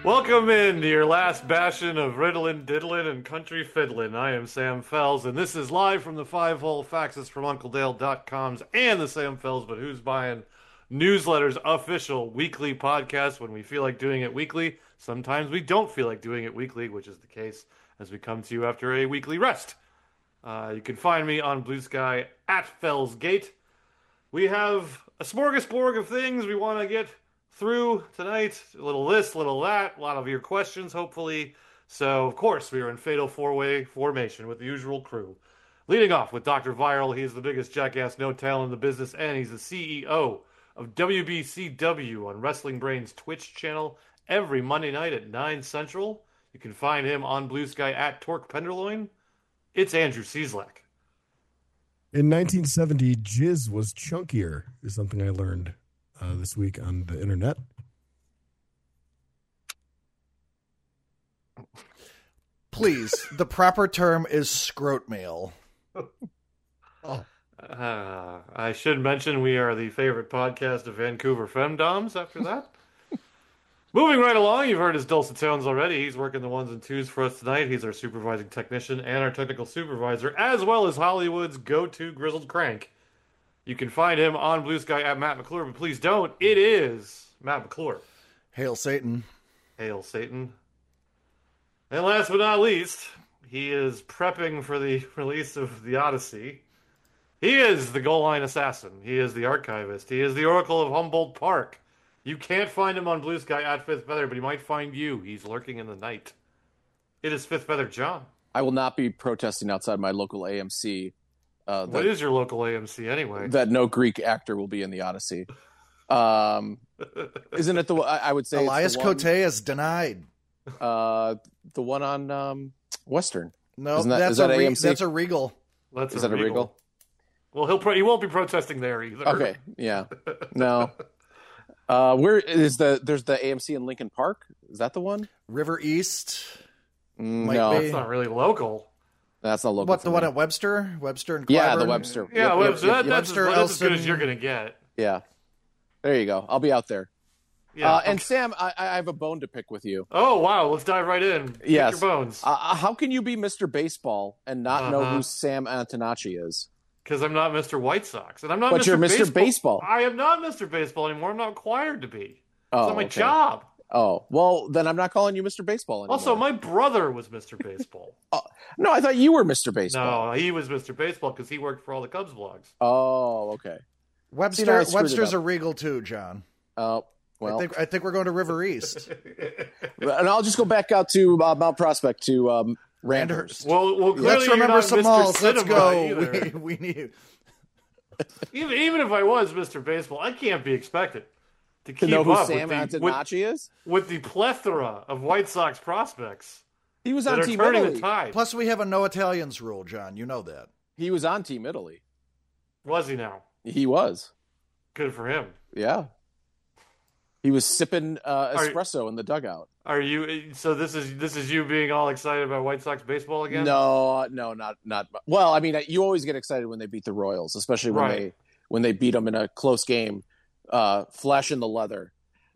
Welcome in to your last bastion of riddlin', diddlin', and country fiddlin'. I am Sam Fells, and this is live from the Five Hole Faxes from UncleDale.com's and the Sam Fells But Who's Buying newsletter's official weekly podcast when we feel like doing it weekly. Sometimes we don't feel like doing it weekly, which is the case as we come to you after a weekly rest. You can find me on Blue Sky at Fellsgate. We have a smorgasbord of things we want to get through tonight. A little this, a little that, a lot of your questions, hopefully. So, of course, we are in fatal four-way formation with the usual crew. Leading off with Dr. Viral. He is the biggest jackass no-tail in the business, and he's the CEO of WBCW on Wrestling Brain's Twitch channel every Monday night at 9 Central. You can find him on Blue Sky at Torque Penderloin. It's Andrew Cieslak. In 1970, jizz was chunkier, is something I learned this week on the internet. Please, the proper term is scrot mail. I should mention we are the favorite podcast of Vancouver femdoms after that. Moving right along, you've heard his dulcet tones already. He's working the ones and twos for us tonight. He's our supervising technician and our technical supervisor, as well as Hollywood's go-to grizzled crank. You can find him on Blue Sky at Matt McClure, but please don't. It is Matt McClure. Hail Satan. Hail Satan. And last but not least, he is prepping for the release of The Odyssey. He is the goal line assassin. He is the archivist. He is the Oracle of Humboldt Park. You can't find him on Blue Sky at Fifth Feather, but he might find you. He's lurking in the night. It is Fifth Feather John. I will not be protesting outside my local AMC. What is your local AMC anyway? That no Greek actor will be in the Odyssey. Isn't it the? I would say Elias it's the one, Cote is denied. The one on Western. No, is that's that a AMC? that's a Regal. Is that a Regal? Well, he won't be protesting there either. Okay, yeah, no. Where is there's the AMC in Lincoln Park? Is that the one? River East. No, that's not really local. That's not local. What, the one at Webster? Webster and Clyburn? Yeah, the Webster. Yeah, Yep, Webster. yep, That's Webster, as good as Elson. you're going to get. Yeah. There you go. I'll be out there. Yeah. And Sam, I have a bone to pick with you. Oh, wow. Let's dive right in. Yes. Pick your bones. How can you be Mr. Baseball and not know who Sam Antonacci is? Because I'm not Mr. White Sox. And I'm not But Mr. you're Mr. Baseball. I am not Mr. Baseball anymore. I'm not required to be. Oh, It's not my okay. job. Oh, well, then I'm not calling you Mr. Baseball anymore. Also, my brother was Mr. Baseball. No, I thought you were Mr. Baseball. No, he was Mr. Baseball because he worked for all the Cubs blogs. Oh, okay. Webster. I screwed it Webster's up. a Regal too, John. Oh, well. I think we're going to River East. And I'll just go back out to Mount Prospect to Randhurst. Well, clearly Let's you're remember not some Mr. malls. Let's Cinema go. either. We need. Even if I was Mr. Baseball, I can't be expected to keep know who up Sam Antonacci is? with the plethora of White Sox prospects He was that on are Team turning the Italy. tide. Plus, we have a no Italians rule, John. You know that. He was on Team Italy. Was he now? He was. Good for him. Yeah. He was sipping espresso in the dugout. Are you? So this is you being all excited about White Sox baseball again? No, not. Well, I mean, you always get excited when they beat the Royals, especially when they beat them in a close game, flash in the leather.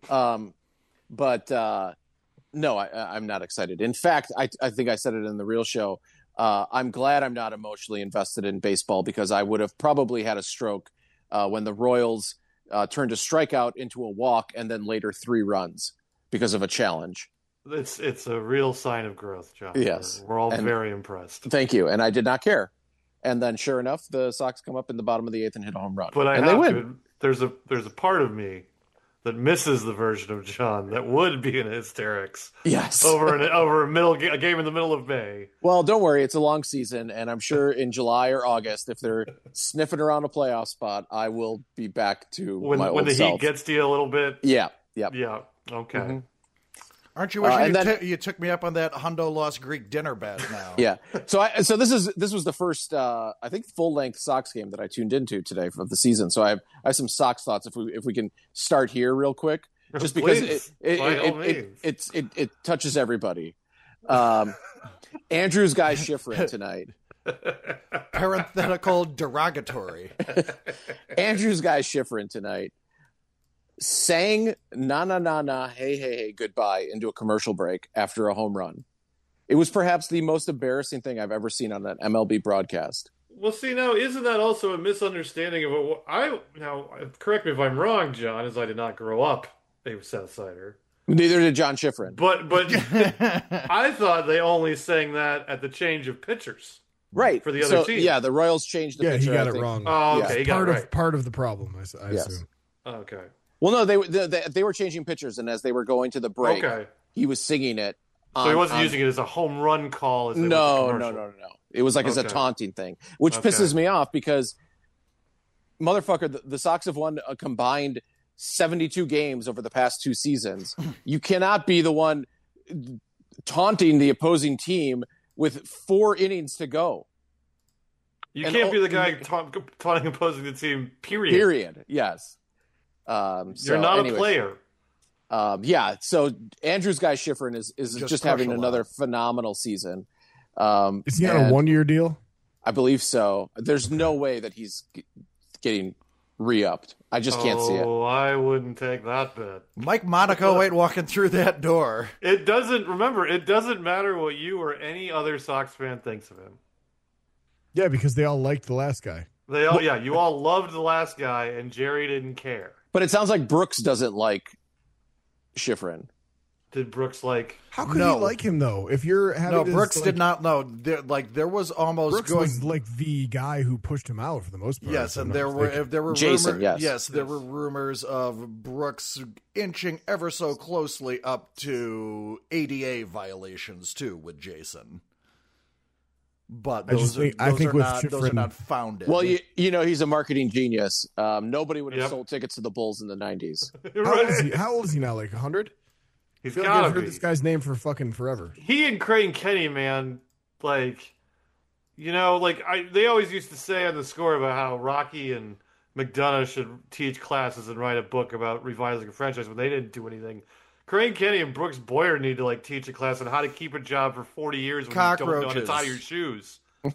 But no, I'm not excited. In fact, I think I said it in the real show. I'm glad I'm not emotionally invested in baseball because I would have probably had a stroke when the Royals turned a strikeout into a walk and then later 3 runs because of a challenge. It's a real sign of growth, John. Yes. We're all very impressed. Thank you. And I did not care. And then sure enough, the Sox come up in the bottom of the 8th and hit a home run. But and they win. to. There's a part of me that misses the version of John that would be in hysterics. Yes. Over a game in the middle of May. Well, don't worry. It's a long season. And I'm sure in July or August, if they're sniffing around a playoff spot, I will be back to my old when the self. heat gets to you a little bit. Yeah. Yep. Yeah. Okay. Mm-hmm. Aren't you wishing and you took me up on that Hundo Lost Greek dinner bet now? Yeah. So this was the first I think full length Sox game that I tuned into today of the season. So I have some Sox thoughts if we can start here real quick, just because Please, by all means. it touches everybody. Andrew's guy Schifrin tonight. Parenthetical derogatory. Andrew's guy Schifrin tonight sang "Na na na na, hey hey hey, goodbye" into a commercial break after a home run. It was perhaps the most embarrassing thing I've ever seen on an MLB broadcast. Well, see, now, isn't that also a misunderstanding of what now, correct me if I'm wrong, John, as I did not grow up a Southsider. Neither did John Schifrin. But I thought they only sang that at the change of pitchers. Right. For the other team. Yeah, the Royals changed the pitcher. He got I it think. wrong. Oh, okay. He got it right. Part of the problem, I assume. Okay. Well, no, they were changing pitchers, and as they were going to the break, he was singing it. So he wasn't using it as a home run call. As No. It was like as a taunting thing, which pisses me off because, motherfucker, the Sox have won a combined 72 games over the past 2 seasons. You cannot be the one taunting the opposing team with 4 innings to go. You can't be the guy taunting opposing the team, period. Period, yes. You're not a player. So Andrew's guy Schifrin is just having another phenomenal season. Is he on a 1-year deal? I believe so. There's no way that he's getting re-upped. I just can't see it. Oh, I wouldn't take that bet. Mike Monaco ain't walking through that door. It doesn't matter what you or any other Sox fan thinks of him. Yeah, because they all liked the last guy. You all loved the last guy, and Jerry didn't care. But it sounds like Brooks doesn't like Schifrin. Did Brooks like? How could he like him though? If you're having Brooks did not know. There was almost Brooks was like the guy who pushed him out for the most part. Yes, and there were Jason. There were rumors of Brooks inching ever so closely up to ADA violations too with Jason. But those are not founded. Well, he's a marketing genius. Nobody would have sold tickets to the Bulls in the 90s. How old is he now? Like 100? He's got gotta I've heard this guy's name for fucking forever. He and Crane Kenny, man, they always used to say on the score about how Rocky and McDonough should teach classes and write a book about revitalizing a franchise when they didn't do anything. Crane Kenny and Brooks Boyer need to teach a class on how to keep a job for 40 years when you don't know how to tie your shoes.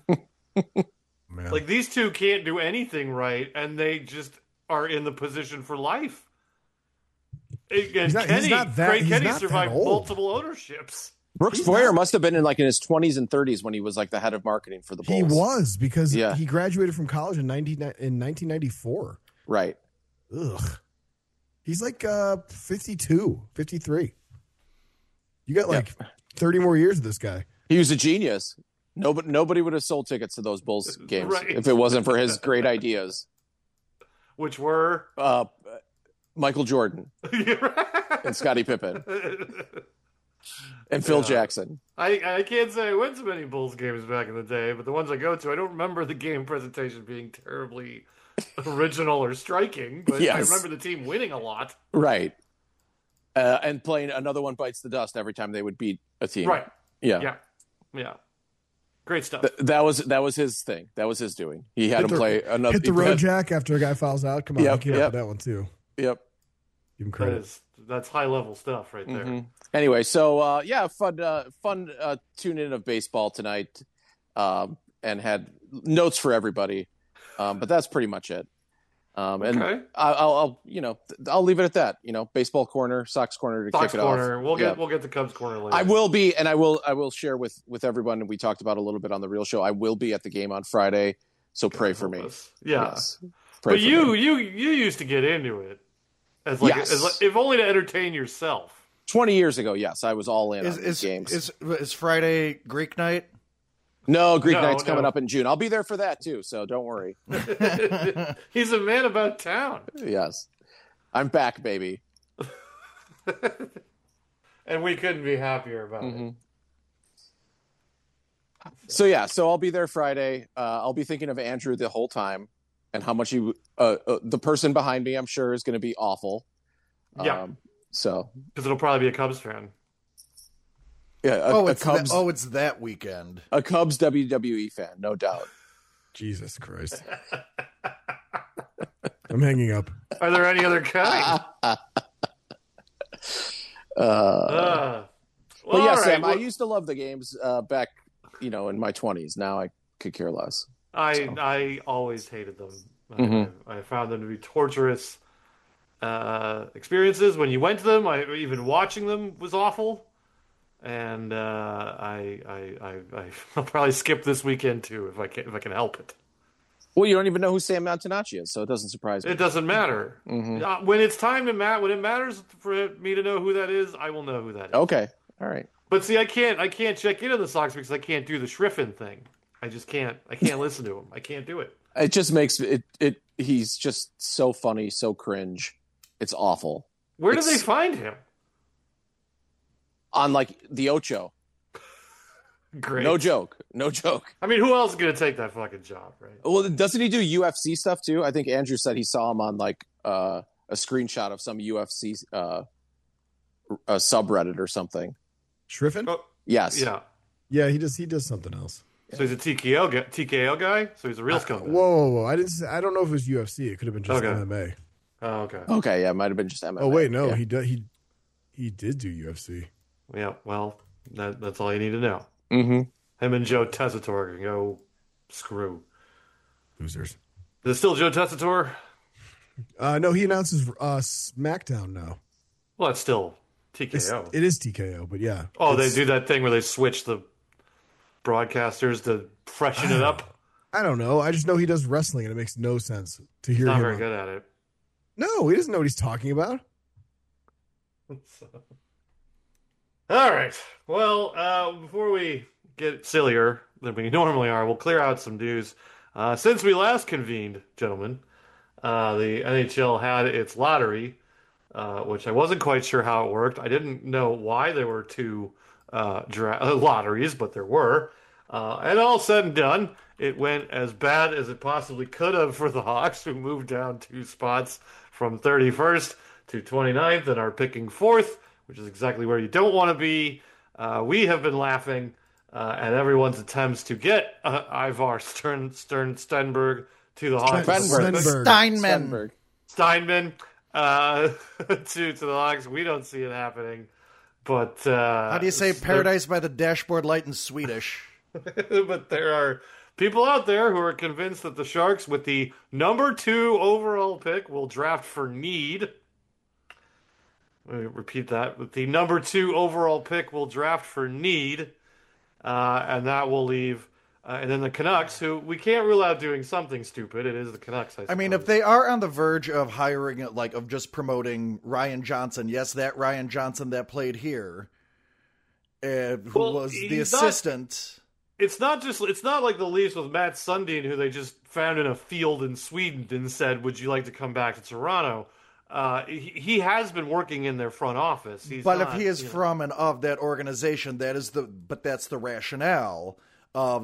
Man. These two can't do anything right, and they just are in the position for life. And Crane Kenny survived multiple ownerships. Brooks Boyer must have been in his 20s and 30s when he was the head of marketing for the Bulls. He was, because he graduated from college in 1994. Right. Ugh. He's 52, 53. You got 30 more years of this guy. He was a genius. Nobody would have sold tickets to those Bulls games if it wasn't for his great ideas. Which were? Michael Jordan and Scottie Pippen and Phil Jackson. I can't say I went to many Bulls games back in the day, but the ones I go to, I don't remember the game presentation being terribly original or striking, but I remember the team winning a lot. Right. And playing Another One Bites the Dust every time they would beat a team. Right. Yeah. Great stuff. That was his thing. That was his doing. He had to play another. Hit the road jack after a guy fouls out. Come on, I came up with that one too. Yep. Give him credit. That's high level stuff right there. Mm-hmm. Anyway, so fun tune in of baseball tonight, and had notes for everybody, but that's pretty much it. And I'll leave it at that. Baseball corner, Sox corner to kick it off. We'll get the Cubs corner later. I will be, and I will share with everyone. And we talked about a little bit on the Real Show. I will be at the game on Friday, so pray for me. Yeah, yes. But you used to get into it as if only to entertain yourself. 20 years ago, yes, I was all in on these games. Is Friday Greek night? No, Greek night's coming up in June. I'll be there for that too, so don't worry. He's a man about town. Yes. I'm back, baby. And we couldn't be happier about it. So I'll be there Friday. I'll be thinking of Andrew the whole time and how much the person behind me, I'm sure, is going to be awful. Yeah. Because it'll probably be a Cubs fan. Yeah, it's that weekend. A Cubs WWE fan, no doubt. Jesus Christ. I'm hanging up. Are there any other kind? But yeah, Sam, I used to love the games back, in my 20s. Now I could care less. I always hated them. I found them to be torturous. experiences when you went to them. Even watching them was awful, and I'll probably skip this weekend too if I can help it. Well, you don't even know who Sam Antonacci is, so it doesn't surprise me. It doesn't matter. Mm-hmm. When it's time to when it matters for me to know who that is, I will know who that is. Okay, all right. But see, I can't check in on the Sox because I can't do the Schriffen thing. I just can't. I can't listen to him. I can't do it. It just makes it. He's just so funny, so cringe. It's awful. Where did they find him? On like the Ocho. Great. No joke. I mean, who else is going to take that fucking job, right? Well, doesn't he do UFC stuff too? I think Andrew said he saw him on like a screenshot of some UFC a subreddit or something. Schriffen? Oh, yes. Yeah, he does something else. So he's a TKO guy. So he's a real scumbag. Whoa! I don't know if it was UFC. It could have been just MMA. Oh, okay. Okay, yeah, it might have been just MMA. Oh wait, no, yeah. he did do UFC. Yeah, well, that's all you need to know. Mm-hmm. Him and Joe Tessitore can go screw. Losers. Is it still Joe Tessitore? No, he announces SmackDown now. Well, it's still TKO. It is TKO, but yeah. Oh, they do that thing where they switch the broadcasters to freshen it up? I don't know. I just know he does wrestling, and it makes no sense to hear him. Not very good at it. No, he doesn't know what he's talking about. All right. Well, before we get sillier than we normally are, we'll clear out some news. Since we last convened, gentlemen, the NHL had its lottery, which I wasn't quite sure how it worked. I didn't know why there were two lotteries, but there were. And all said and done, it went as bad as it possibly could have for the Hawks, who moved down 2 spots from 31st to 29th and are picking 4th, which is exactly where you don't want to be. We have been laughing at everyone's attempts to get Ivar Stenberg to the Hawks. Steinman to the Hawks. We don't see it happening. But how do you say paradise by the dashboard light in Swedish? But there are people out there who are convinced that the Sharks, with the number 2 overall pick, will draft for need. Let me repeat that. With the number 2 overall pick, will draft for need. And that will leave... and then the Canucks, who we can't rule out doing something stupid. It is the Canucks, I suppose. I mean, if they are on the verge of hiring, of just promoting Ryan Johnson, yes, that Ryan Johnson that played here, who was the assistant... It's not like the Leafs with Matt Sundin, who they just found in a field in Sweden and said, "Would you like to come back to Toronto?" He has been working in their front office. If he is from and of that organization, that's the rationale of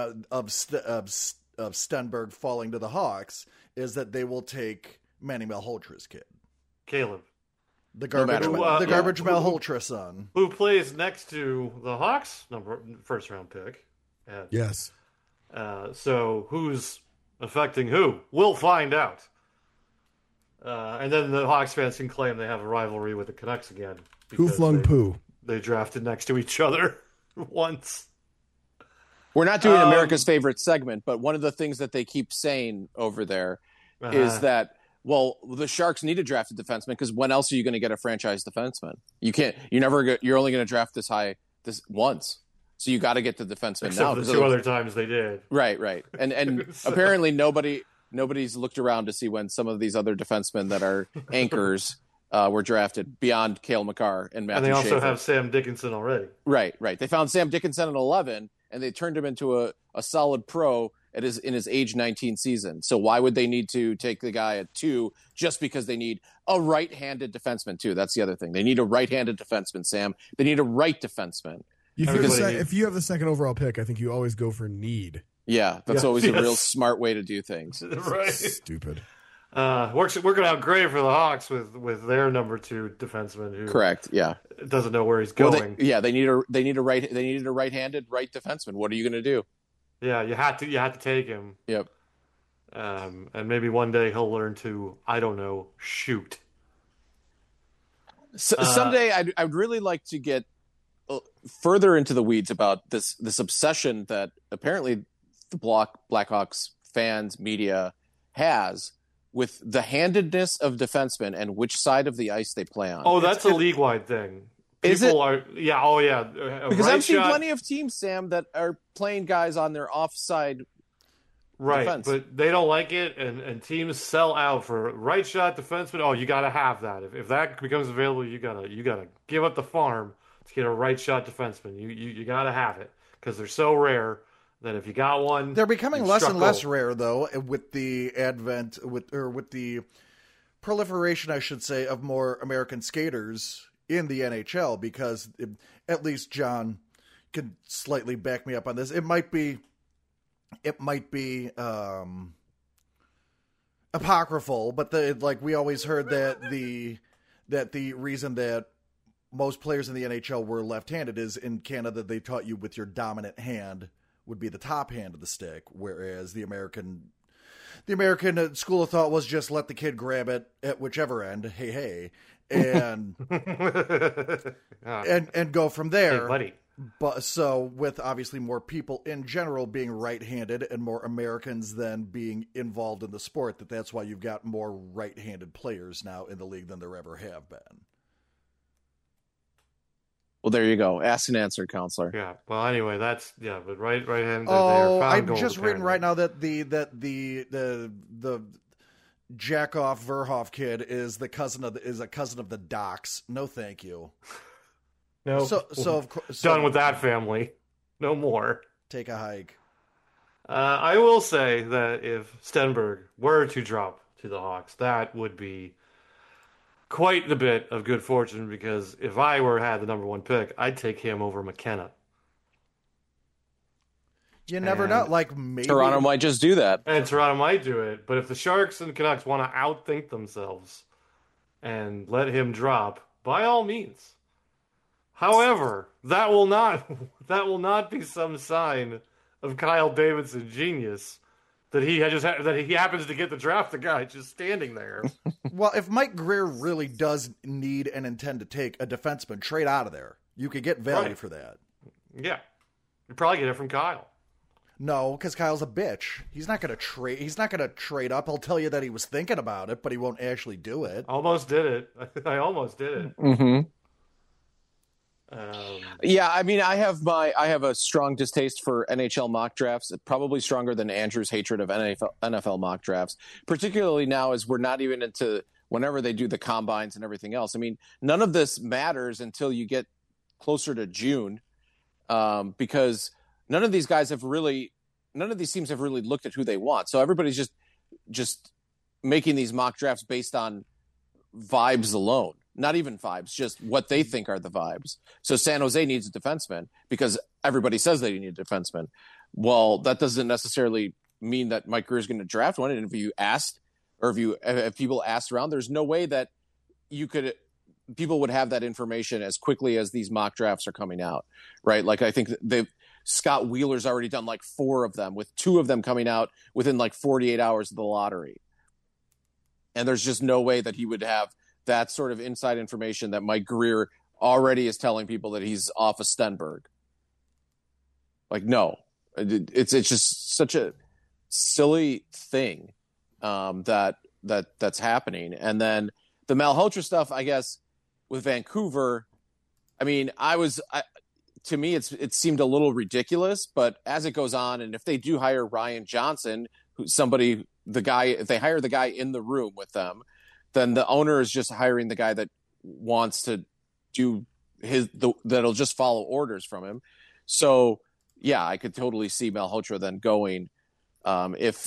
Stenberg falling to the Hawks, is that they will take Manny Malholtra's kid, Caleb, the garbage Malhotra son, who plays next to the Hawks first round pick. Yes. So who's affecting who? We'll find out. And then the Hawks fans can claim they have a rivalry with the Canucks again. Who flung poo? They drafted next to each other once. We're not doing America's favorite segment, but one of the things that they keep saying over there is that, well, the Sharks need to draft a defenseman because when else are you going to get a franchise defenseman? You're only going to draft this once. So you got to get the defenseman now. Except the 2 other times they did. Right. And apparently nobody's looked around to see when some of these other defensemen that are anchors were drafted beyond Cale Makar and Matthew And they also Schaefer. have Sam Dickinson already. Right. They found Sam Dickinson at 11, and they turned him into a solid pro in his age 19 season. So why would they need to take the guy at 2 just because they need a right-handed defenseman too? That's the other thing. They need a right-handed defenseman, Sam. They need a right defenseman. If you have the 2nd overall pick, I think you always go for need. Yeah, that's always a real smart way to do things. Right. Stupid. Working out great for the Hawks with their number 2 defenseman who correct. Yeah, doesn't know where he's going. They needed a right-handed right defenseman. What are you going to do? Yeah, you had to take him. Yep. And maybe one day he'll learn to, I don't know, shoot. Someday I'd really like to get further into the weeds about this obsession that apparently the Blackhawks fans, media has with the handedness of defensemen and which side of the ice they play on. Oh, that's a league-wide thing. Is it? Yeah. Oh, yeah. Because I've seen plenty of teams, Sam, that are playing guys on their offside. Right, defense. but they don't like it, and teams sell out for right shot defenseman. Oh, you got to have that. If that becomes available, you gotta give up the farm to get a right shot defenseman. You got to have it because they're so rare that if you got one, they're becoming less and less rare though with the advent with the proliferation, I should say, of more American skaters in the NHL. Because at least John can slightly back me up on this. It might be apocryphal, but we always heard that the reason that most players in the NHL were left-handed is in Canada they taught you with your dominant hand would be the top hand of the stick, whereas the American school of thought was just let the kid grab it at whichever end, hey, and and go from there. Hey, buddy. But so with obviously more people in general being right-handed and more Americans then being involved in the sport, that's why you've got more right-handed players now in the league than there ever have been. Well, there you go. Asked and answered, counselor. Yeah. Well, anyway, but right-handed. Oh, I'm just reading right now that the Jack-off Verhoff kid is a cousin of the Docs. No, thank you. No. So of course, done with that family. No more. Take a hike. I will say that if Stenberg were to drop to the Hawks, that would be quite the bit of good fortune, because if I had the number one pick, I'd take him over McKenna. You never know. Like maybe Toronto might just do that. And Toronto might do it. But if the Sharks and Canucks want to outthink themselves and let him drop, by all means. However, that will not be some sign of Kyle Davidson's genius that he happens to get the draft the guy just standing there. Well, if Mike Grier really does need and intend to take a defenseman, trade out of there. You could get value for that. Yeah. You'd probably get it from Kyle. No, because Kyle's a bitch. He's not going to trade. He's not going to trade up. He'll tell you that he was thinking about it, but he won't actually do it. Almost did it. I almost did it. Mm-hmm. Yeah, I mean, I have a strong distaste for NHL mock drafts, probably stronger than Andrew's hatred of NFL mock drafts, particularly now as we're not even into whenever they do the combines and everything else. I mean, none of this matters until you get closer to June, because none of these teams have really looked at who they want. So everybody's just making these mock drafts based on vibes alone. Not even vibes, just what they think are the vibes. So San Jose needs a defenseman because everybody says they need a defenseman. Well, that doesn't necessarily mean that Mike Grier is going to draft one. And if you asked, or if people asked around, there's no way that people would have that information as quickly as these mock drafts are coming out, right? Like I think Scott Wheeler's already done like 4 of them, with 2 of them coming out within like 48 hours of the lottery. And there's just no way that he would have that sort of inside information that Mike Grier already is telling people that he's off of Stenberg. Like, no, it's just such a silly thing that's happening. And then the Malhotra stuff, I guess, with Vancouver. I mean, to me, it seemed a little ridiculous, but as it goes on, and if they do hire Ryan Johnson, if they hire the guy in the room with them, then the owner is just hiring the guy that wants to do that'll just follow orders from him. So yeah, I could totally see Malhotra then going, if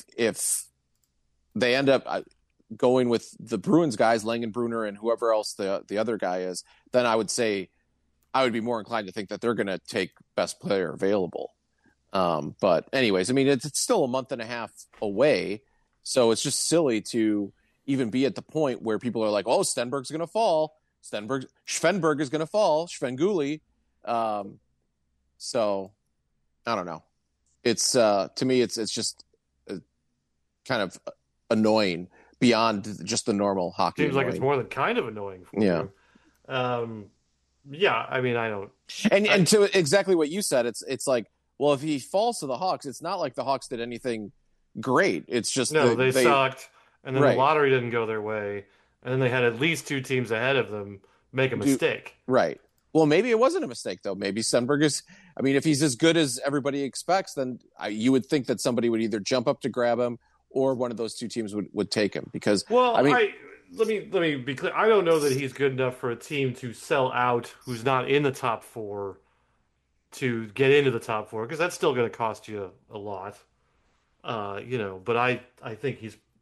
they end up going with the Bruins guys, Langenbrunner and whoever else the other guy is, then I would say I would be more inclined to think that they're going to take best player available. But anyways, I mean, it's still a month and a half away, so it's just silly to even be at the point where people are like, oh, Stenberg's going to fall. Schwenberg is going to fall. Schwenguli. So I don't know. It's to me, it's just kind of annoying beyond just the normal hockey. Seems like it's more than kind of annoying. For him. Yeah. I mean, I don't. And to exactly what you said, it's like, well, if he falls to the Hawks, it's not like the Hawks did anything great. It's just they sucked. and then the lottery didn't go their way, and then they had at least 2 teams ahead of them make a mistake. Right. Well, maybe it wasn't a mistake, though. Maybe Stenberg is – I mean, if he's as good as everybody expects, then you would think that somebody would either jump up to grab him or one of those 2 teams would take him because – Well, let me be clear. I don't know that he's good enough for a team to sell out who's not in the top 4 to get into the top 4 because that's still going to cost you a lot. But I think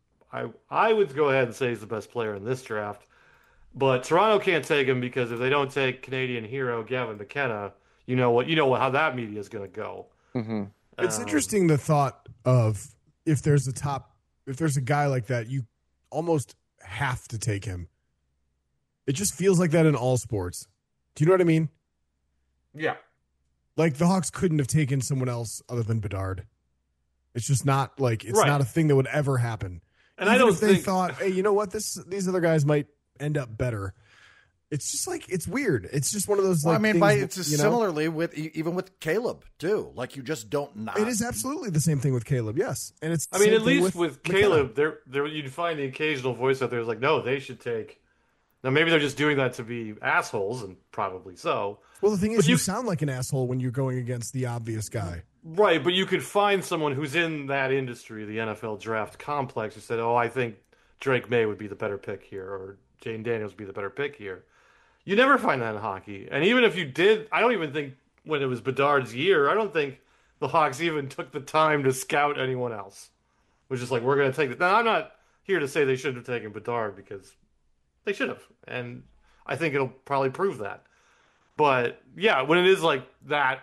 I would go ahead and say he's the best player in this draft. But Toronto can't take him because if they don't take Canadian hero Gavin McKenna, how that media is going to go. Mm-hmm. It's interesting the thought of if there's a guy like that, you almost have to take him. It just feels like that in all sports. Do you know what I mean? Yeah. Like the Hawks couldn't have taken someone else other than Bedard. It's just not like it's not a thing that would ever happen. And even I don't if they thought, hey, you know what, these other guys might end up better. It's just like it's weird. It's just one of those. Like, similarly with even with Caleb too. Like you just don't not. It is absolutely the same thing with Caleb. Yes, and it's. I mean, at least with Caleb, there you'd find the occasional voice out there is like, no, they should take. Now maybe they're just doing that to be assholes, and probably so. Well, the thing is, you sound like an asshole when you're going against the obvious guy. Right, but you could find someone who's in that industry, the NFL draft complex, who said, "Oh, I think Drake May would be the better pick here, or Jane Daniels would be the better pick here." You never find that in hockey. And even if you did, I don't even think when it was Bedard's year, I don't think the Hawks even took the time to scout anyone else. It was just like, we're going to take it. Now, I'm not here to say they shouldn't have taken Bedard because they should have. And I think it'll probably prove that. But, yeah, when it is like that,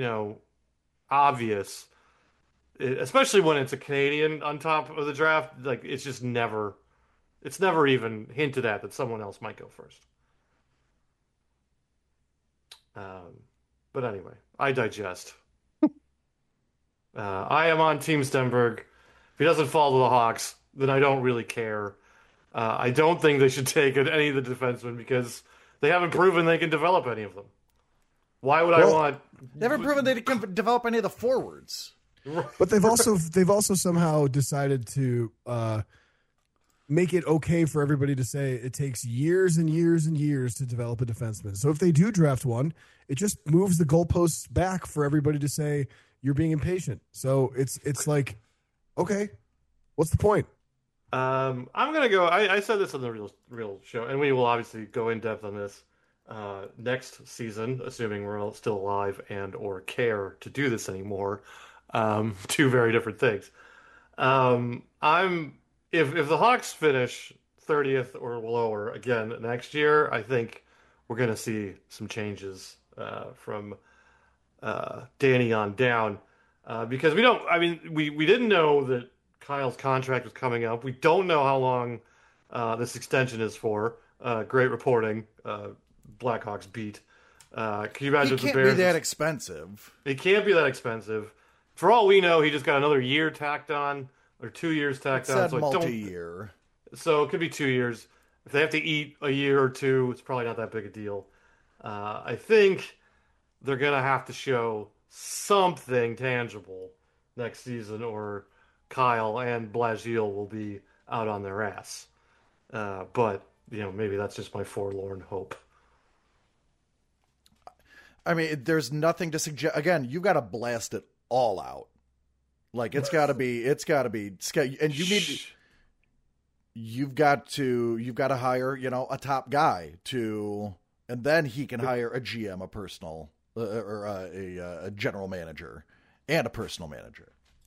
obvious, especially when it's a Canadian on top of the draft, like it's just never even hinted at that someone else might go first. But anyway, I digest. I am on Team Stenberg. If he doesn't fall to the Hawks, then I don't really care. I don't think they should take any of the defensemen because they haven't proven they can develop any of them. Why would I want? They haven't proven they can develop any of the forwards. But they've also somehow decided to make it okay for everybody to say it takes years and years and years to develop a defenseman. So if they do draft one, it just moves the goalposts back for everybody to say you're being impatient. So it's like, okay, what's the point? I'm gonna go. I said this on the real show, and we will obviously go in depth on this next season, assuming we're all still alive and or care to do this anymore. 2 very different things. If the Hawks finish 30th or lower again next year, I think we're going to see some changes from Danny on down because we didn't know that Kyle's contract was coming up. We don't know how long this extension is for. Great reporting, Blackhawks beat. Can you imagine? He can't be that expensive. It can't be that expensive. For all we know, he just got another year tacked on. Or 2 years tacked on. So multi-year. So it could be 2 years. If they have to eat a year or 2, it's probably not that big a deal. I think they're going to have to show something tangible next season or Kyle and Blagiel will be out on their ass. But, maybe that's just my forlorn hope. I mean, there's nothing to suggest. Again, you've got to blast it all out. Like it's got to be, and you've got to hire, a top guy and then he can hire a GM, a personal, or a general manager and a personal manager.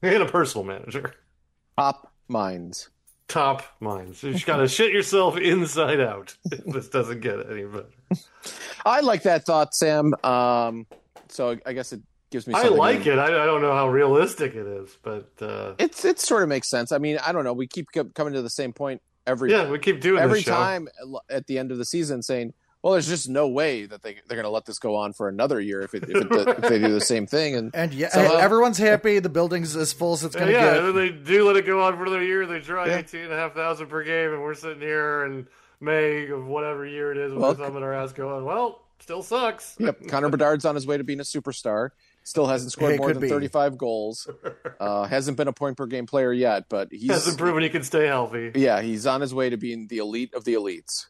Top minds. You just got to shit yourself inside out if this doesn't get any better. I like that thought, Sam. So I guess it gives me something. I like it. I don't know how realistic it is, but it sort of makes sense. I mean, I don't know. We keep coming to the same point we keep doing every this show. time at the end of the season, saying, "Well, there's just no way that they're going to let this go on for another year if they do the same thing." And everyone's happy. The building's as full as it's going to get. And they do let it go on for another year. They draw 18,500 per game, and we're sitting here in May of whatever year it is with our thumb in our ass going, well, still sucks. Yep, Connor Bedard's on his way to being a superstar. Still hasn't scored more than be. 35 goals. Hasn't been a point per game player yet, but he hasn't proven he can stay healthy. Yeah, he's on his way to being the elite of the elites.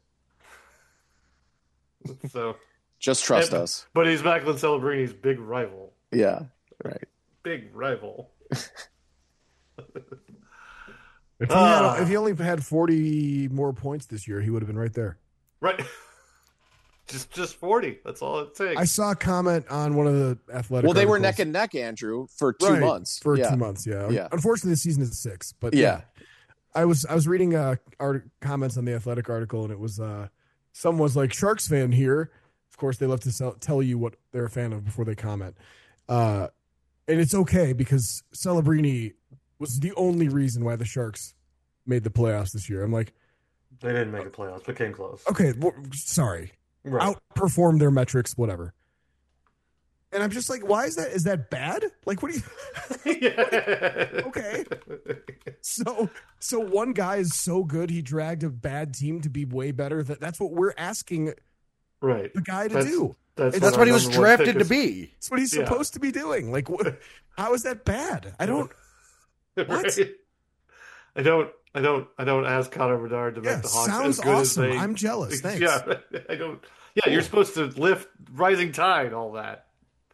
So just trust us. But he's Macklin Celebrini's big rival. Yeah, right. Big rival. If he only had 40 more points this year, he would have been right there. Right. Just 40. That's all it takes. I saw a comment on one of the athletic. Well, they were articles. neck and neck, Andrew, for 2 months. For 2 months, yeah. Unfortunately, the season is 6, but yeah. I was reading comments on the athletic article, and it was someone was like, Sharks fan here. Of course, they love to tell you what they're a fan of before they comment. And it's okay because Celebrini was the only reason why the Sharks made the playoffs this year. I'm like, they didn't make the playoffs, but came close. Okay, well, sorry. Right. Outperformed their metrics, whatever. And I'm just like, why is that? Is that bad? Like, what do you? Yeah. Okay. So one guy is so good he dragged a bad team to be way better. That's what we're asking. Right. The guy to do. That's what he was drafted to be. That's what he's supposed to be doing. Like, how is that bad? I don't. What? Right. I don't ask Connor Bedard to make the Hawks sounds as good awesome. as they. I'm jealous. Thanks. Yeah, I don't. Yeah, you're supposed to lift rising tide, all that.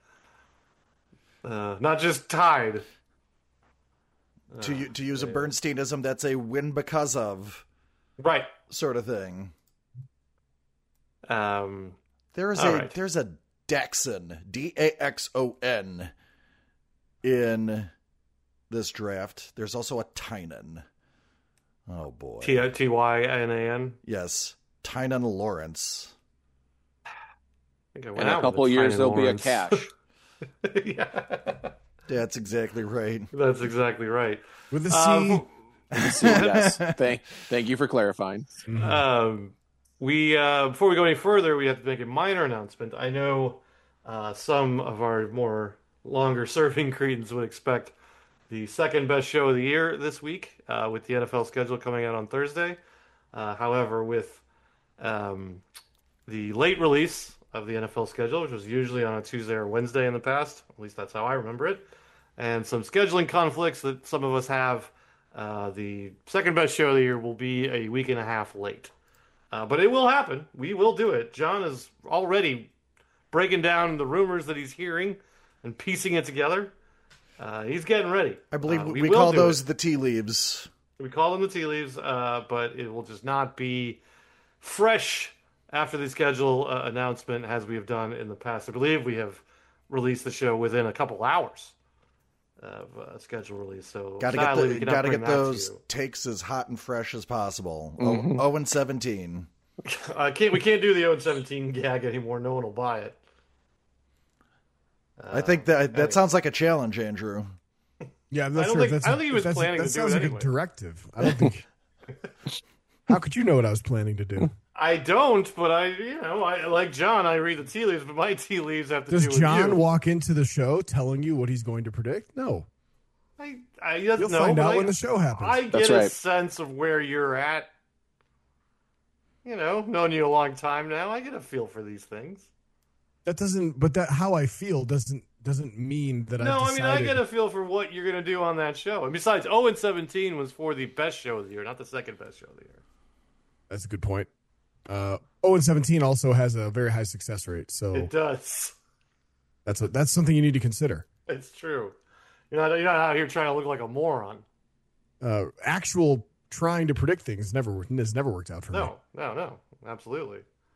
Not just tide. To use a Bernsteinism, that's a win because of, right, sort of thing. There's a Daxon, Daxon, in this draft. There's also a Tynan. Oh boy, Tynan. Yes, Tynan Lawrence. In a couple of years, there'll be a Cash. Yeah. That's exactly right. That's exactly right. With the C. With the C, yes. Thank you for clarifying. Mm-hmm. Before we go any further, we have to make a minor announcement. I know some of our more longer-serving Cretans would expect the second best show of the year this week, with the NFL schedule coming out on Thursday. However, with the late release of the NFL schedule, which was usually on a Tuesday or Wednesday in the past, at least that's how I remember it, and some scheduling conflicts that some of us have, the second best show of the year will be a week and a half late. But it will happen. We will do it. John is already breaking down the rumors that he's hearing and piecing it together. He's getting ready. I believe we call those the tea leaves. We call them the tea leaves, but it will just not be fresh after the schedule announcement as we have done in the past. I believe we have released the show within a couple hours of schedule release. So gotta get those takes as hot and fresh as possible. 0-17. We can't do the 0-17 gag anymore. No one will buy it. I think that sounds like a challenge, Andrew. Yeah, I'm not sure. I don't think he was planning to do it. That sounds like anyway. A directive. I don't think. How could you know what I was planning to do? I don't, but I like John. I read the tea leaves, but my tea leaves have to do with you. Does John walk into the show telling you what he's going to predict? No. You'll find out when the show happens. I get a sense of where you're at. Known you a long time now, I get a feel for these things. How I feel doesn't mean that No, I've I mean, I get a feel for what you're going to do on that show. And besides, 0-17 was for the best show of the year, not the second best show of the year. That's a good point. 0-17 also has a very high success rate, so it does. That's something you need to consider. It's true. You're not out here trying to look like a moron. Actual trying to predict things has never worked out for me. No, absolutely.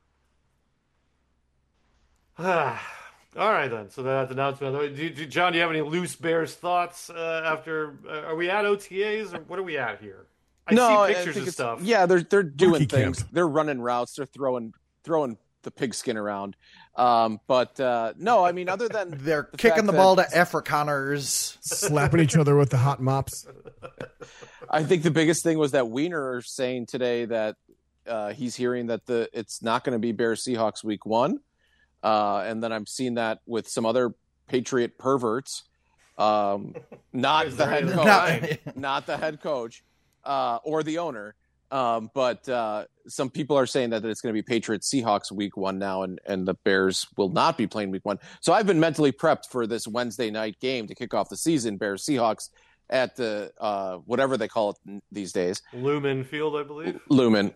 All right then. So that's the announcement. John, do you have any loose Bears thoughts after? Are we at OTAs or what are we at here? I see pictures of stuff. Yeah, they're doing Rookie things. camp. They're running routes. They're throwing the pigskin around. But no, I mean, other than they're kicking the ball to Afrikaners, slapping each other with the hot mops. I think the biggest thing was that Wiener saying today that he's hearing that it's not going to be Bears Seahawks week 1, and then I'm seeing that with some other Patriot perverts, not the head coach or the owner, But some people are saying that it's going to be Patriots Seahawks week 1 now, and the Bears will not be playing week 1. So I've been mentally prepped for this Wednesday night game to kick off the season, Bears Seahawks at the whatever they call it these days, Lumen Field, I believe. Lumen.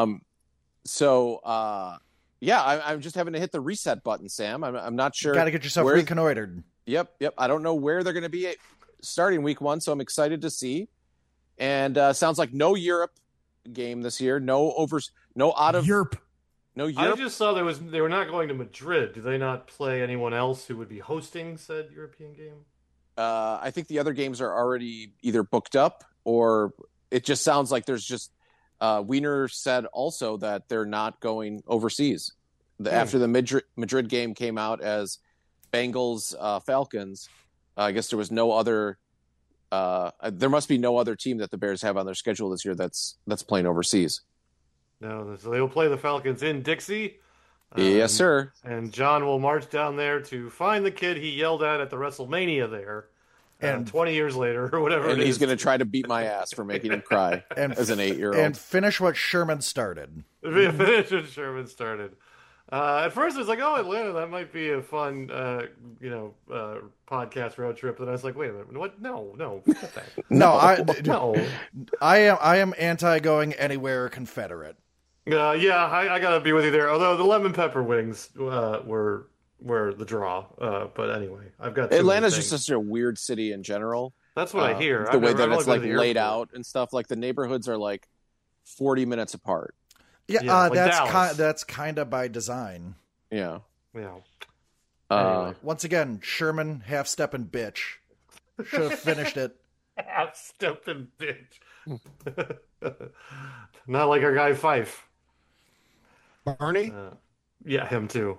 I'm just having to hit the reset button, Sam. I'm not sure. Got to get yourself reconnoitered. Yep. I don't know where they're going to be starting week 1, so I'm excited to see. And sounds like no Europe game this year. No out of Europe. No Europe. I just saw they were not going to Madrid. Do they not play anyone else who would be hosting said European game? I think the other games are already either booked up, or it just sounds like there's just Wiener said also that they're not going overseas. After the Madrid game came out as Bengals Falcons, I guess there was no other. There must be no other team that the Bears have on their schedule this year that's playing overseas. No, so they will play the Falcons in Dixie. Yes, sir. And John will march down there to find the kid he yelled at the WrestleMania there. And 20 years later, or whatever. And he's going to try to beat my ass for making him cry as an 8-year-old. And finish what Sherman started. Finish what Sherman started. At first, I was like, "Oh, Atlanta, that might be a fun, podcast road trip." And I was like, "Wait a minute, what? No, forget that. No, I am anti going anywhere Confederate. I gotta be with you there. Although the lemon pepper wings were the draw. But anyway, I've got Atlanta's just such a weird city in general. That's what I hear. The way that it's like laid out and stuff. Like the neighborhoods are like 40 minutes apart. Yeah, that's kind of by design. Yeah. Anyway. Once again, Sherman half-stepping bitch should have finished it. Half-stepping bitch. Not like our guy Fife. Barney? Yeah, him too.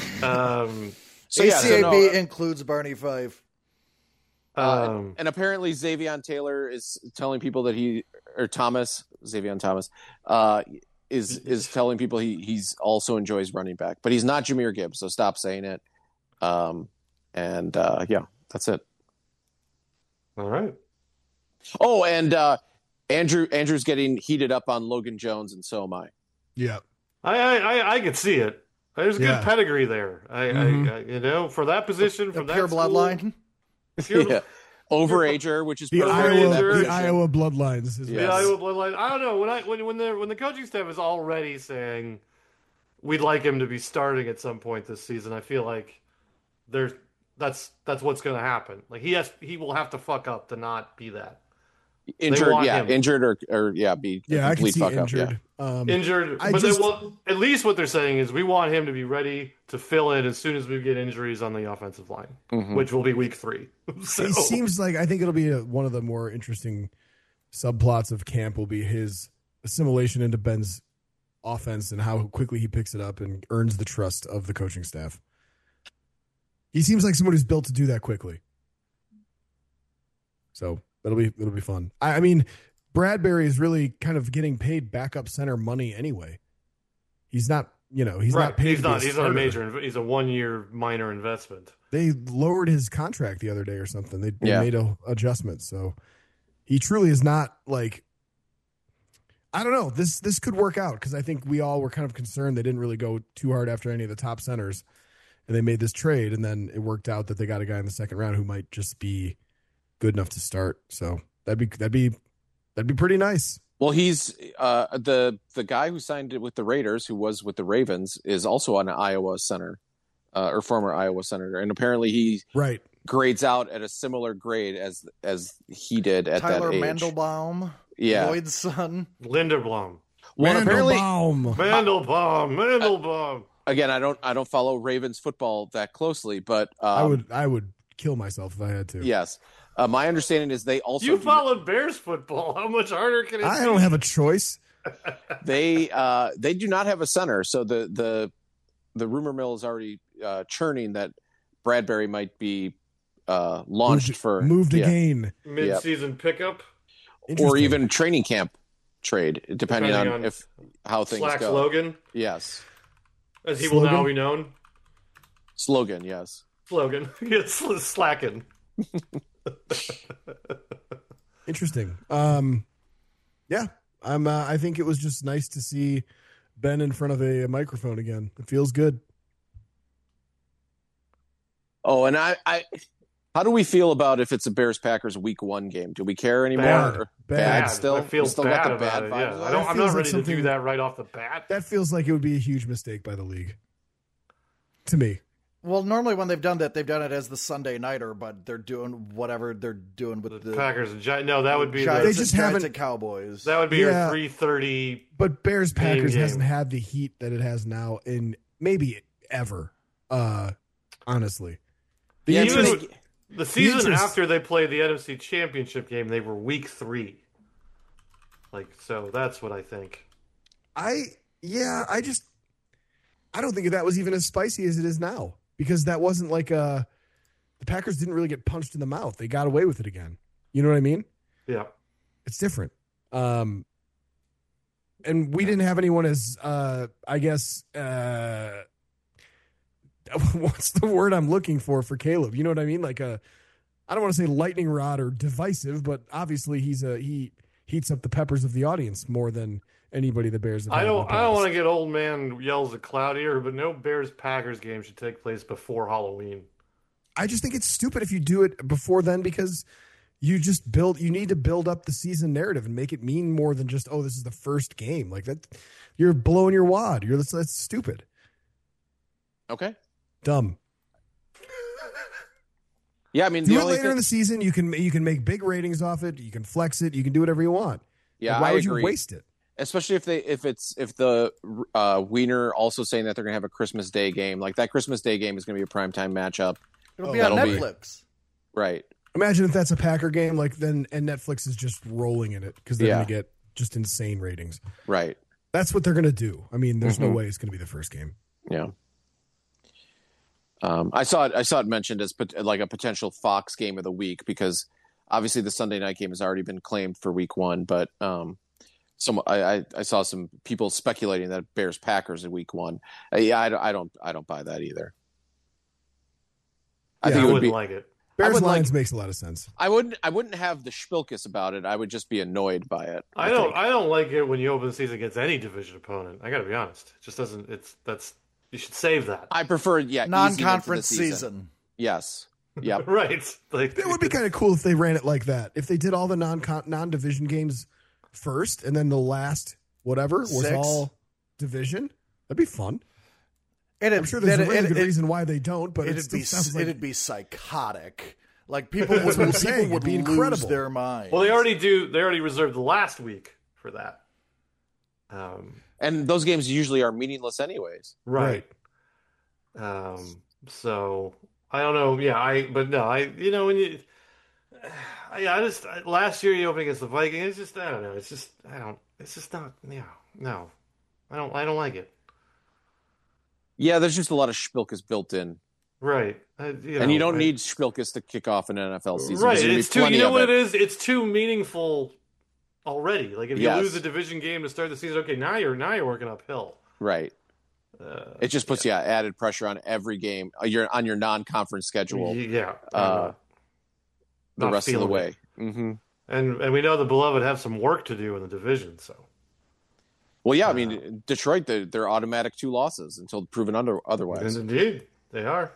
ACAB includes Barney Fife. And apparently Xavier Taylor is telling people that Xavier Thomas, is telling people he's also enjoys running back, but he's not Jahmyr Gibbs, so stop saying it. That's it. All right. Oh, and Andrew's getting heated up on Logan Jones, and so am I. Yeah. I could see it. There's good pedigree there. I for that position, from that pure bloodline. Overager, which is the Iowa bloodlines. The Iowa bloodline. I don't know when the coaching staff is already saying we'd like him to be starting at some point this season. I feel like that's what's going to happen. Like he will have to fuck up to not be that. Injured or be a complete fuck injured. Up. Injured, at least what they're saying is we want him to be ready to fill in as soon as we get injuries on the offensive line, which will be week 3. So. It seems like I think it'll be one of the more interesting subplots of camp will be his assimilation into Ben's offense and how quickly he picks it up and earns the trust of the coaching staff. He seems like someone who's built to do that quickly. So it'll be fun. I mean, Bradbury is really kind of getting paid backup center money anyway. He's not, he's not paid. He's not a major. He's a 1-year minor investment. They lowered his contract the other day or something. They made an adjustment. So he truly is not like, I don't know. This could work out because I think we all were kind of concerned they didn't really go too hard after any of the top centers, and they made this trade, and then it worked out that they got a guy in the second round who might just be good enough to start. So that'd be pretty nice. Well, he's the guy who signed it with the Raiders, who was with the Ravens, is also an Iowa center, or former Iowa senator, and apparently he grades out at a similar grade as he did at Tyler that age. Mandelbaum, Lloyd's son, Linderbaum. Well, apparently Mandelbaum. Again, I don't follow Ravens football that closely, but I would kill myself if I had to. Yes. My understanding is they also... You followed Bears football. How much harder can it be? I don't have a choice. They do not have a center, so the rumor mill is already churning that Bradbury might be launched moved again. Mid-season pickup? Or even training camp trade, depending on how things go. Slogan? Yes. As he will now be known? Slogan, yes. Slogan. It's slacking. Interesting. Yeah. I think it was just nice to see Ben in front of a microphone again. It feels good. Oh, and I how do we feel about if it's a Bears-Packers Week 1 game? Do we care anymore? Bad. Still? I feel still bad got the about bad it. vibes? Yeah. I'm not ready to do something- that right off the bat. That feels like it would be a huge mistake by the league. To me. Well, normally when they've done that, they've done it as the Sunday nighter, but they're doing whatever they're doing with the Packers and Giants. No, that would be Giants, They just Giants haven't- and Cowboys. that would be your 3:30. But Bears Packers game. hasn't had the heat that it has now in maybe ever. Honestly. The Yeah, Even interest- the season interest- after they played the NFC Championship game, they were Week 3. So that's what I think. I don't think that was even as spicy as it is now, because that wasn't like the Packers didn't really get punched in the mouth. They got away with it again. You know what I mean? Yeah. It's different. And we didn't have anyone as I guess what's the word I'm looking for Caleb? You know what I mean? Like I don't want to say lightning rod or divisive, but obviously he heats up the peppers of the audience more than anybody the Bears have. I don't want to get old man yells at cloud here, but no Bears Packers game should take place before Halloween. I just think it's stupid if you do it before then, because you need to build up the season narrative and make it mean more than just, oh, this is the first game. Like that, you're blowing your wad. That's stupid. Okay. Dumb. Yeah, I mean, Do the it only later in thing, the season. You can make big ratings off it. You can flex it. You can do whatever you want. yeah, Like, why I would agree. you waste it? Especially if the Wiener also saying that they're going to have a Christmas Day game. Like that Christmas Day game is going to be a primetime matchup. It'll be on that'll be- Netflix. Right. Imagine if that's a Packer game, like then, and Netflix is just rolling in it because they're Yeah. going to get just insane ratings. Right. That's what they're going to do. I mean, there's no Mhm. way it's going to be the first game. Yeah. I saw it mentioned as like a potential Fox game of the week, because obviously the Sunday night game has already been claimed for week 1, but I saw some people speculating that Bears Packers in week 1. Yeah, I don't buy that either. I Yeah, think I it would wouldn't be. like it. Bears would Lions makes a lot of sense. I wouldn't have the spilkus about it. I would just be annoyed by it. I don't like it when you open the season against any division opponent. I got to be honest. It just doesn't. You should save that. I prefer easy Non-conference into the season. Yes. Yep. Right. Like It would be kind of cool if they ran it like that. If they did all the non-division games first, and then the last whatever was 6. all division, that'd be fun. And I'm sure there's a really good reason why they don't, but it'd be like it'd be psychotic. Like people would, what I'm saying. people would It'd be lose incredible. their minds. Well, they already reserved the last week for that. And those games usually are meaningless anyways. Right. So I don't know. Yeah, last year you opened against the Vikings. It's just, I don't know. It's just not, yeah, no, I don't like it. Yeah, there's just a lot of spilkus built in. Right. And you don't need spilkus to kick off an NFL season. Right. There's gonna be It's too, plenty you know of what it is? It's too meaningful already. Like if you Yes. lose a division game to start the season, okay, now you're working uphill. Right. It just puts added pressure on every game. You're on your non-conference schedule Yeah. the Not rest of the feeling way. it. Mm-hmm. And we know the Beloved have some work to do in the division, so. Well, yeah, I mean, Detroit, they're automatic 2 losses until proven otherwise. And indeed, they are.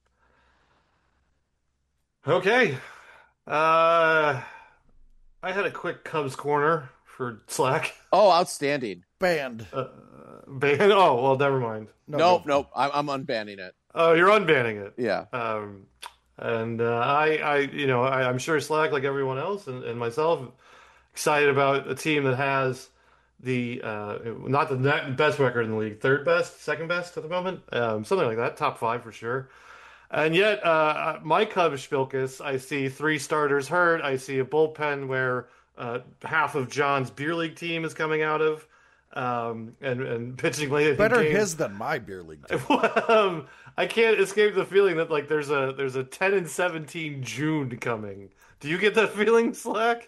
Okay. I had a quick Cubs corner for Slack. Oh, outstanding. banned. Ban? Oh, well, never mind. Nope. I'm unbanning it. Oh, you're unbanning it. Yeah. I'm sure Slack, like everyone else, and myself, excited about a team that has the not the best record in the league, third best, second best at the moment, something like that, top 5 for sure. And yet, my Cubs Spilkus, I see 3 starters hurt. I see a bullpen where half of John's beer league team is coming out of, and pitching late. In Better games. his than my beer league team. I can't escape the feeling that like there's a 10-17 June coming. Do you get that feeling, Slack?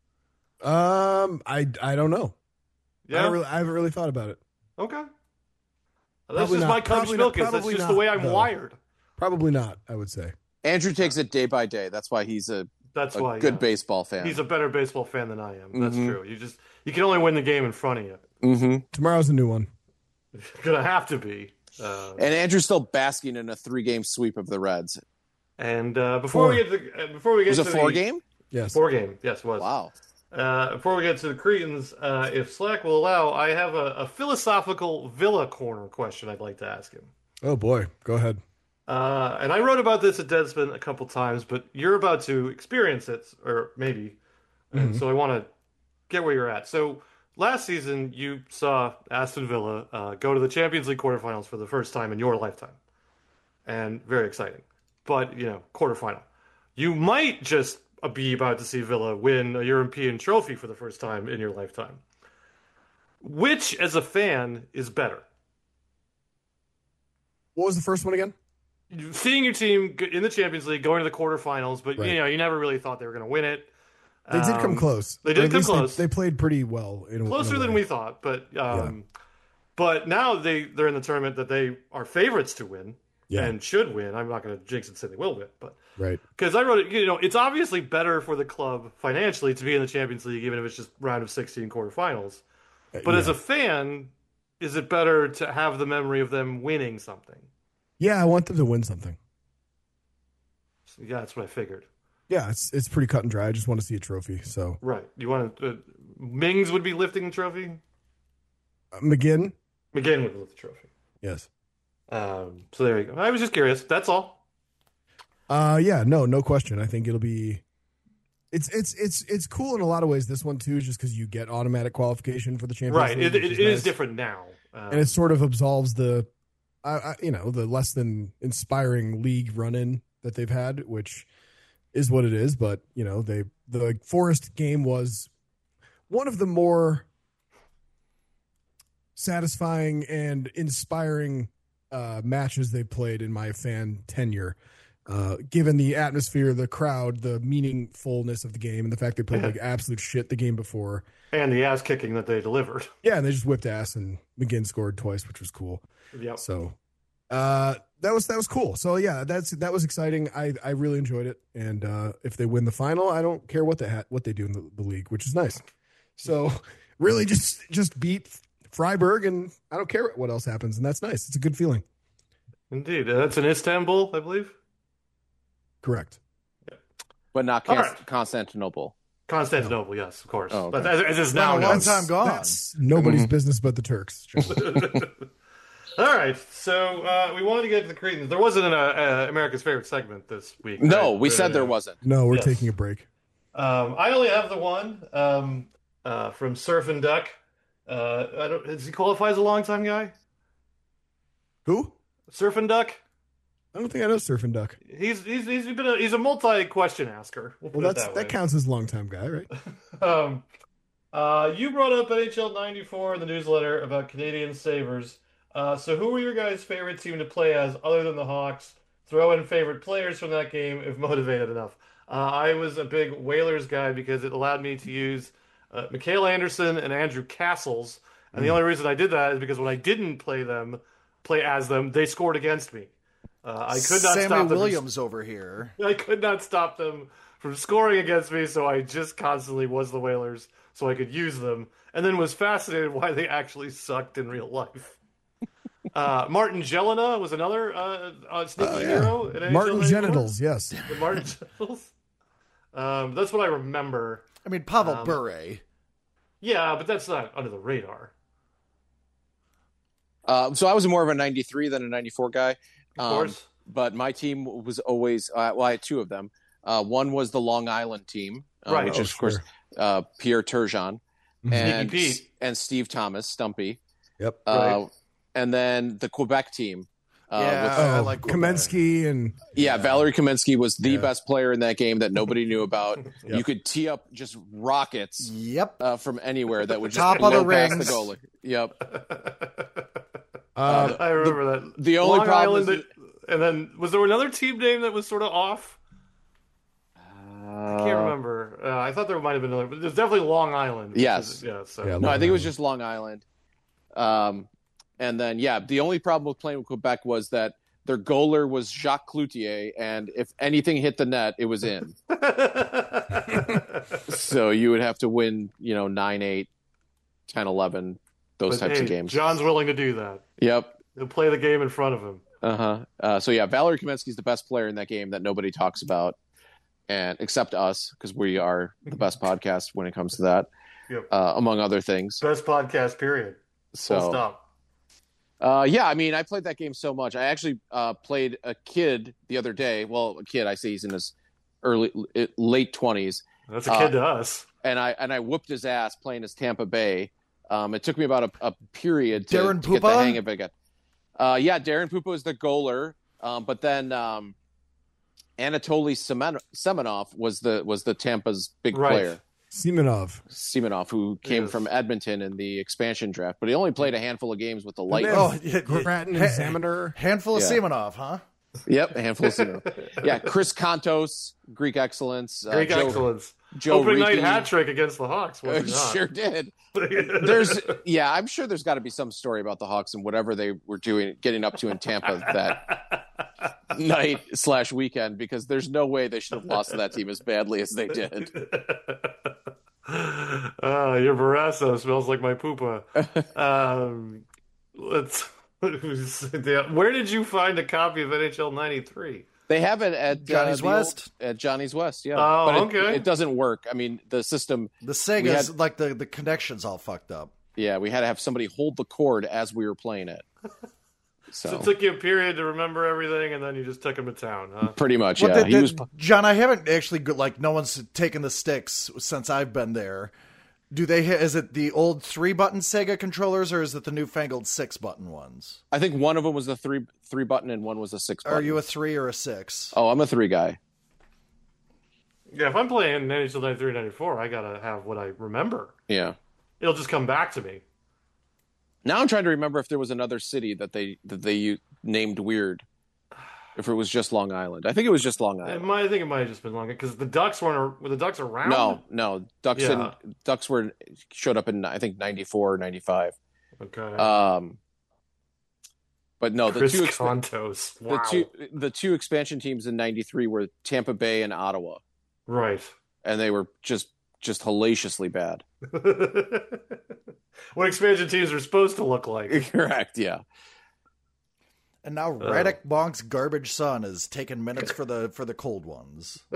I don't know. Yeah. I haven't really thought about it. Okay. That's Probably just not. my Cubs Probably not. Spilkus. That's Probably just not, the way I'm though. wired. Probably not, I would say. Andrew takes it day by day. That's why he's a That's a why good baseball fan. He's a better baseball fan than I am. That's true. You can only win the game in front of you. Mm-hmm. Tomorrow's a new one. Gonna have to be. And Andrew's still basking in a 3-game sweep of the Reds. And before we get to was it 4-game? Yes, 4-game. Yes, it was. Wow. Before we get to the Cretans, if Slack will allow, I have a philosophical Villa corner question I'd like to ask him. Oh boy, go ahead. And I wrote about this at Deadspin a couple times, but you're about to experience it, or maybe. And so I want to get where you're at. So last season, you saw Aston Villa go to the Champions League quarterfinals for the first time in your lifetime. And very exciting. But, quarterfinal. You might just be about to see Villa win a European trophy for the first time in your lifetime. Which, as a fan, is better? What was the first one again? Seeing your team in the Champions League going to the quarterfinals, but right. You never really thought they were going to win it. They did come close. They did come close. They played pretty well. Closer than we thought, but but now they're in the tournament that they are favorites to win and should win. I'm not going to jinx and say they will win, but right, because I wrote it. It's obviously better for the club financially to be in the Champions League, even if it's just round of 16 quarterfinals. But as a fan, is it better to have the memory of them winning something? Yeah, I want them to win something. Yeah, that's what I figured. Yeah, it's pretty cut and dry. I just want to see a trophy. So right, you want to? Mings would be lifting the trophy. McGinn would lift the trophy. Yes. So there you go. I was just curious. That's all. Yeah, no question. I think it'll be. It's cool in a lot of ways. This one too, just because you get automatic qualification for the Champions League. Right, it is different now, and it sort of absolves the, the less than inspiring league run-in that they've had, which is what it is. But the Forest game was one of the more satisfying and inspiring matches they've played in my fan tenure. Given the atmosphere, the crowd, the meaningfulness of the game, and the fact they played like absolute shit the game before, and the ass kicking that they delivered. Yeah, and they just whipped ass, and McGinn scored twice, which was cool. Yep. So that was cool. So yeah, that was exciting. I really enjoyed it, and if they win the final, I don't care what they do in the league, which is nice. So really, just beat Freiburg, and I don't care what else happens, and that's nice. It's a good feeling. Indeed, that's in Istanbul, I believe. Correct. Yeah. But not Constantinople. Constantinople, yes, of course. Oh, okay. But as is now, a long time gone. That's nobody's business but the Turks. All right, so we wanted to get to the Cretans. There wasn't an America's Favorite segment this week. No, right? we said there wasn't. No, we're taking a break. I only have the one from Surf and Duck. Does he qualify as a long-time guy? Who? Surf and Duck? I don't think I know Surf and Duck. He's a multi-question asker. Well, that counts as a long-time guy, right? You brought up NHL '94 in the newsletter about Canadian Sabres. So who were your guys' favorite team to play as other than the Hawks? Throw in favorite players from that game if motivated enough. I was a big Whalers guy because it allowed me to use Mikhail Anderson and Andrew Castles. And the only reason I did that is because when I didn't play as them, they scored against me. I could not Sammy stop them. Williams over here. I could not stop them from scoring against me, so I just constantly was the Whalers so I could use them, and then was fascinated why they actually sucked in real life. Martin Jelena was another sneaky hero. Martin Genitals, yes. Martin Genitals. That's what I remember. I mean, Pavel Bure. Yeah, but that's not under the radar. So I was more of a 93 than a 94 guy. Of course. But my team was always, I had two of them. One was the Long Island team, which is, of course, Pierre Turgeon and Steve Thomas, Stumpy. Yep. And then the Quebec team. I like Kamensky and... Yeah, Valerie Kamensky was the best player in that game that nobody knew about. Yep. You could tee up just rockets from anywhere that would just top of the rings. The goalie. Yep. I remember that. The only Long problem Island, and then was there another team name that was sort of off? I can't remember. I thought there might have been another, but there's definitely Long Island. Yes. I think it was just Long Island. And then, the only problem with playing with Quebec was that Their goaler was Jacques Cloutier, and if anything hit the net, it was in. So you would have to win, 9-8, 10-11, those types of games. John's willing to do that. Yep. He'll play the game in front of him. So yeah, Valery Kaminsky's the best player in that game that nobody talks about, and except us, because we are the best podcast when it comes to that, among other things. Best podcast, period. So full stop. Yeah, I mean, I played that game so much. I actually played a kid the other day. Well, a kid, I say he's in his late 20s. That's a kid to us. And I whooped his ass playing as Tampa Bay. It took me about a period to get the hang of it again. Yeah, Darren Pupa is the goaler, but then Anatoly Semenov was the Tampa's big player. Semenov, who came from Edmonton in the expansion draft, but he only played a handful of games with the Lightning. Grattan Examiner. Handful of Semenov, huh? Yep, a handful of Semenov. Yeah, Chris Kontos, Greek Excellence. Joe Opening Riki. night hat trick against the Hawks. Sure did. I'm sure there's got to be some story about the Hawks and whatever they were getting up to in Tampa that night/weekend, because there's no way they should have lost to that team as badly as they did. Your Barrasso smells like my poopa. Where did you find a copy of NHL 93? They have it at Johnny's West. At Johnny's West, yeah. Oh, but okay. It doesn't work. I mean, the system. The Sega's like the connection's all fucked up. Yeah, we had to have somebody hold the cord as we were playing it. So it took you a period to remember everything, and then you just took him to town, huh? Pretty much, yeah. John, I haven't actually no one's taken the sticks since I've been there. Is it the old 3-button Sega controllers, or is it the newfangled 6-button ones? I think one of them was the 3-button and one was a 6-button. Are you a 3 or a 6? Oh, I'm a 3 guy. Yeah, if I'm playing NHL 93, 94, I gotta have what I remember. Yeah. It'll just come back to me. Now I'm trying to remember if there was another city that they named weird. If it was just Long Island, I think it was just Long Island. I think it might have just been Long Island because the Ducks were the Ducks around. No, Ducks showed up in I think 94 or 95. Okay. But no, Chris Kontos. Wow. The two expansion teams in 93 were Tampa Bay and Ottawa. Right. And they were just hellaciously bad. What expansion teams are supposed to look like. Correct, yeah. And now Radek Bonk's garbage son is taking minutes for the cold ones. All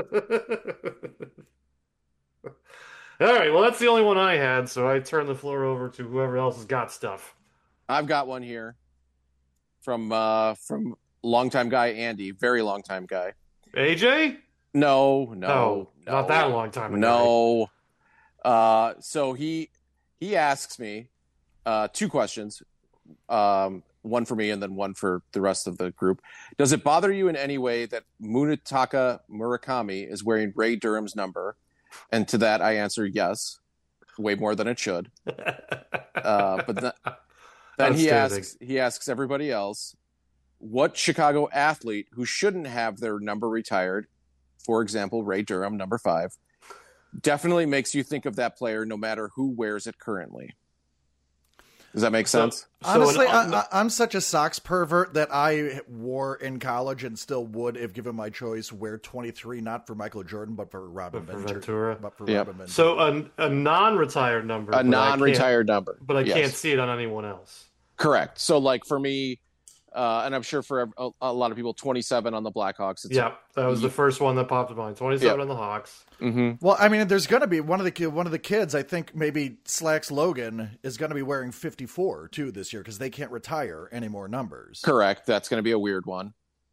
right, well, that's the only one I had, so I turn the floor over to whoever else has got stuff. I've got one here from longtime guy Andy, very long time guy. AJ? No, not that long time ago. No. So he asks me 2 questions. One for me and then one for the rest of the group. Does it bother you in any way that Munetaka Murakami is wearing Ray Durham's number? And to that, I answer yes, way more than it should. But then he asks everybody else, what Chicago athlete who shouldn't have their number retired, for example, Ray Durham, number 5, definitely makes you think of that player no matter who wears it currently? Does that make sense? Honestly, I'm such a Sox pervert that I wore in college and still would, if given my choice, wear 23, not for Michael Jordan, but for Robin Ventura. So a non-retired number. A non-retired number. But I can't see it on anyone else. Correct. So like for me, and I'm sure for a lot of people, 27 on the Blackhawks. That was the first one that popped in mind. 27 on the Hawks. Mm-hmm. Well, I mean, there's going to be one of the kids. I think maybe Slacks Logan is going to be wearing 54 too this year because they can't retire any more numbers. Correct. That's going to be a weird one.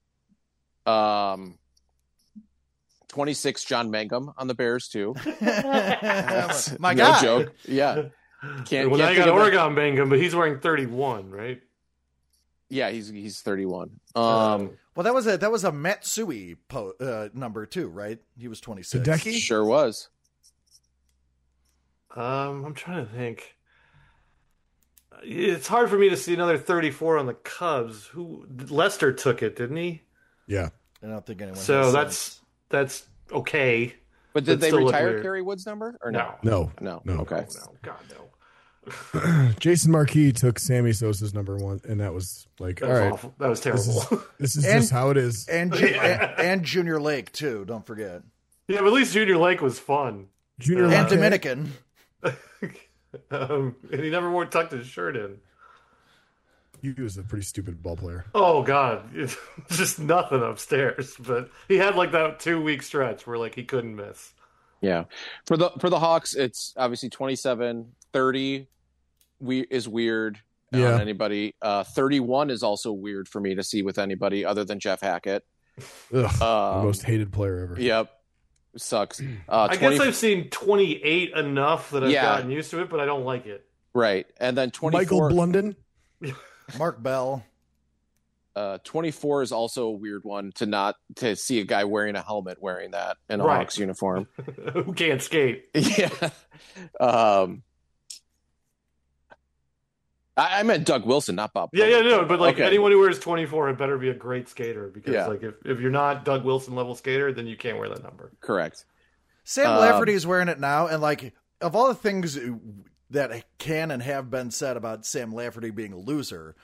26 John Mangum on the Bears too. My God, no joke. Yeah. Well, now you got Oregon Mangum, but he's wearing 31, right? Yeah, he's 31. Well, that was a Matsui number too, right? He was 26. Hideki? Sure was. I'm trying to think. It's hard for me to see another 34 on the Cubs. Lester took it, didn't he? Yeah. I don't think anyone. So that's okay. But did they retire Kerry Wood's number or no? No. God Okay. no. Jason Marquis took Sammy Sosa's number 1, and that was like, all right, awful. That was terrible. This is just how it is. And Junior Lake too. Don't forget. Yeah, but at least Junior Lake was fun. Junior And Lake Dominican. And he never wore tucked his shirt in. He was a pretty stupid ball player. Oh God, just nothing upstairs. But he had like that 2-week stretch where like he couldn't miss. Yeah, for the Hawks, it's obviously 27-30 is weird on anybody. 31 is also weird for me to see with anybody other than Jeff Hackett. Ugh, the most hated player ever. Yep, sucks. I guess I've seen 28 enough that I've gotten used to it, but I don't like it. Right, and then 24. Michael Blunden. Mark Bell. 24 is also a weird one to see a guy wearing a helmet wearing that in a Hawks uniform. Who can't skate? Yeah. I meant Doug Wilson, not Bob. Yeah, no, but like anyone who wears 24 had better be a great skater because like if you're not Doug Wilson level skater, then you can't wear that number. Correct. Sam Lafferty is wearing it now, and like of all the things that can and have been said about Sam Lafferty being a loser,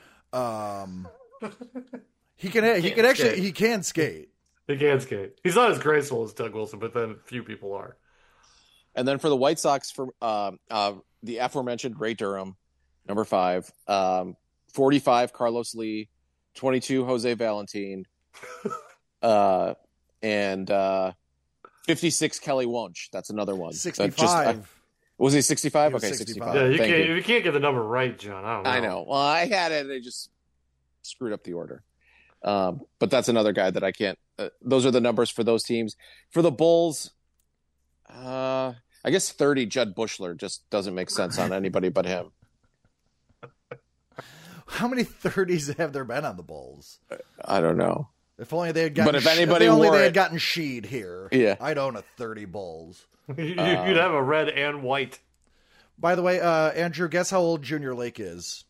he can skate. He can skate. He's not as graceful as Doug Wilson, but then few people are. And then for the White Sox, for the aforementioned Ray Durham, number 5, 45 Carlos Lee, 22 Jose Valentin, and 56 Kelly Wunsch. That's another one. 65. Was he 65? Okay, 65. 65. Yeah, you can't get the number right, John. I know. Well, I had it. They just screwed up the order. But that's another guy that I can't. Those are the numbers for those teams. For the Bulls, I guess 30 Judd Bushler just doesn't make sense on anybody but him. How many 30s have there been on the Bulls? I don't know. If only they had gotten. But if anybody wore they had gotten Sheed here, I'd own a 30 Bulls. You'd have a red and white. By the way, Andrew, guess how old Junior Lake is?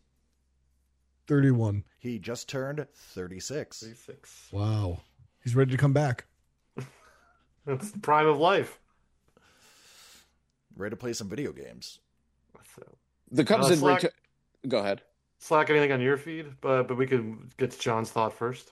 31. He just turned 36. 36. Wow. He's ready to come back. That's the prime of life. Ready to play some video games. So, the Cubs didn't go ahead. Slack anything on your feed, but we could get to John's thought first.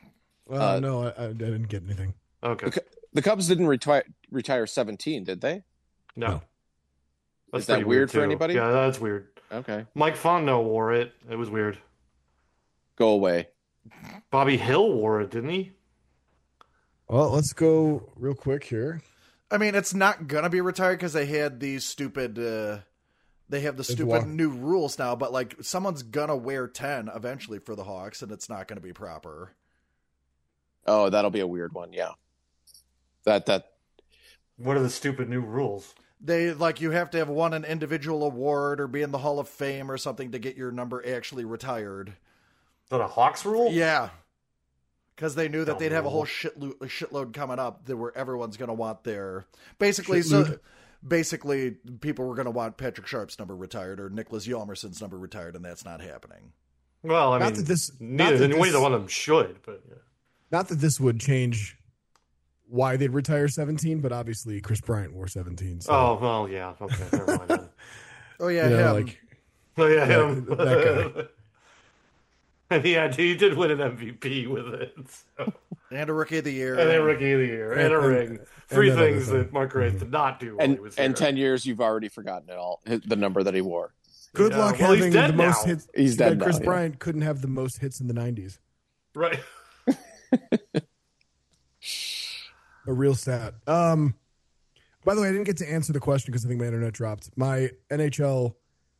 No, I didn't get anything. Okay. The Cubs didn't retire 17, did they? No. Is that weird for anybody? Yeah, that's weird. Okay. Mike Fontenot wore it. It was weird. Go away. Bobby Hill wore it, didn't he? Well, let's go real quick here. I mean, it's not going to be retired because they had these stupid... they have the stupid new rules now, but like someone's going to wear 10 eventually for the Hawks, and it's not going to be proper. Oh, that'll be a weird one, yeah. That. What are the stupid new rules? They you have to have won an individual award or be in the Hall of Fame or something to get your number actually retired. Is that a Hawks rule? Yeah, because they knew that they'd have a whole shitload coming up where everyone's going to want their basically. Basically, people were going to want Patrick Sharp's number retired or Nicholas Hjalmarsson's number retired, and that's not happening. Well, I mean, neither one of them should, but yeah. Not that this would change why they'd retire 17, but obviously Chris Bryant wore 17. So. Oh, well, yeah. Okay, never mind then. Oh, yeah, him. Him. That guy. And he did win an MVP with it. So. And a Rookie of the Year. And a Rookie of the Year. And a ring. Three things that Mark Grace did not do while he was here. And 10 years, you've already forgotten it all, the number that he wore. Good luck having the most hits. He's dead now. Chris Bryant couldn't have the most hits in the 90s. Right. A real stat. By the way, I didn't get to answer the question because I think my internet dropped. My NHL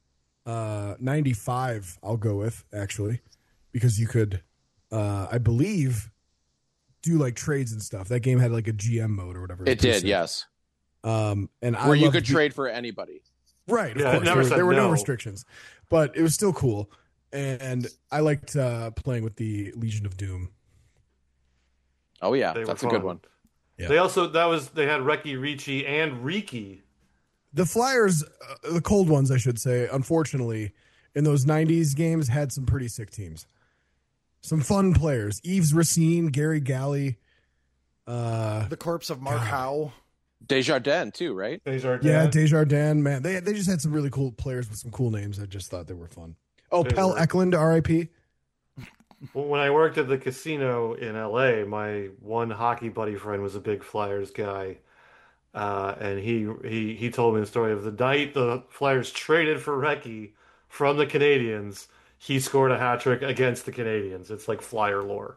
95, I'll go with, actually, because you could, I believe, do like trades and stuff. That game had like a GM mode or whatever. It did, yes. And where you could trade for anybody. Right, of course. There were no restrictions, but it was still cool. And I liked playing with the Legion of Doom. Oh yeah, that's a good one. Yeah. They had Reki, Ricci, and Riki. The Flyers, the cold ones, I should say, unfortunately, in those 90s games had some pretty sick teams. Some fun players. Yves Racine, Gary Galley. The corpse of Mark Howe. Desjardins too, right? Desjardins. Yeah, Desjardins, man. They just had some really cool players with some cool names. I just thought they were fun. Oh, Pell Eklund, R.I.P. Well, when I worked at the casino in LA, my one hockey buddy friend was a big Flyers guy. And he told me the story of the night the Flyers traded for Recchi from the Canadiens. He scored a hat trick against the Canadiens. It's like Flyer lore.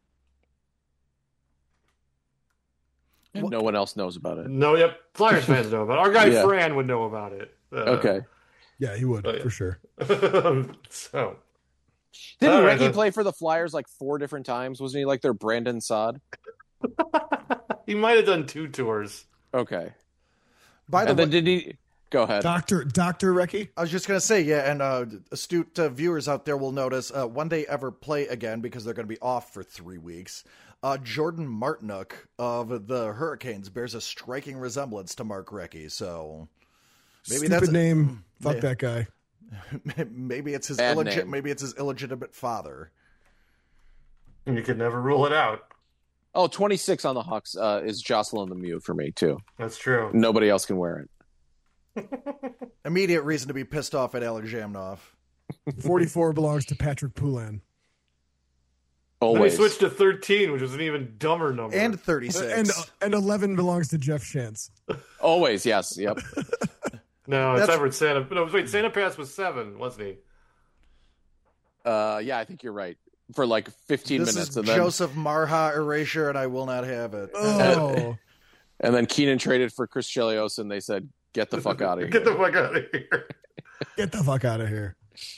And no one else knows about it. No, yep, Flyers fans know about it. Our guy Fran would know about it. Okay. Yeah, he would, for sure. So. Didn't Recchi play for the Flyers like 4 different times? Wasn't he like their Brandon Saad? He might have done 2 tours. Okay. By the way, did he go ahead? Dr. Recchi? I was just going to say, yeah, and astute viewers out there will notice when they ever play again, because they're going to be off for 3 weeks, Jordan Martinook of the Hurricanes bears a striking resemblance to Mark Recchi, so maybe Stupid name. Fuck that guy. Maybe it's his Maybe it's his illegitimate father. You could never rule it out. Oh, 26 on the Hawks is Jocelyn Lemieux for me, too. That's true. Nobody else can wear it. Immediate reason to be pissed off at Alex Jamnov. 44 belongs to Patrick Poulin. Always. Then he switched to 13, which was an even dumber number. And 36. And 11 belongs to Jeff Shantz. Always, yes. Yep. No, it's Everett Santa. No, wait, Santa Pass was 7, wasn't he? Yeah, I think you're right. For like 15 this minutes. Is Joseph Marha erasure, and I will not have it. Oh. And then Keenan traded for Chris Chelios, and they said, get the fuck out of here. Get the fuck out of here. Get the fuck out of here.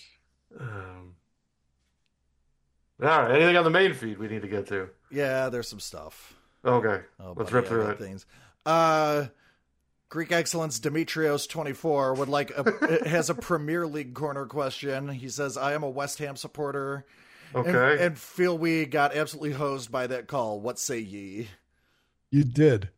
All right, anything on the main feed we need to get to? Yeah, there's some stuff. Okay, let's rip through it. Things. Greek Excellence Demetrios24 would has a Premier League corner question. He says, I am a West Ham supporter. Okay. And feel we got absolutely hosed by that call. What say ye? You did.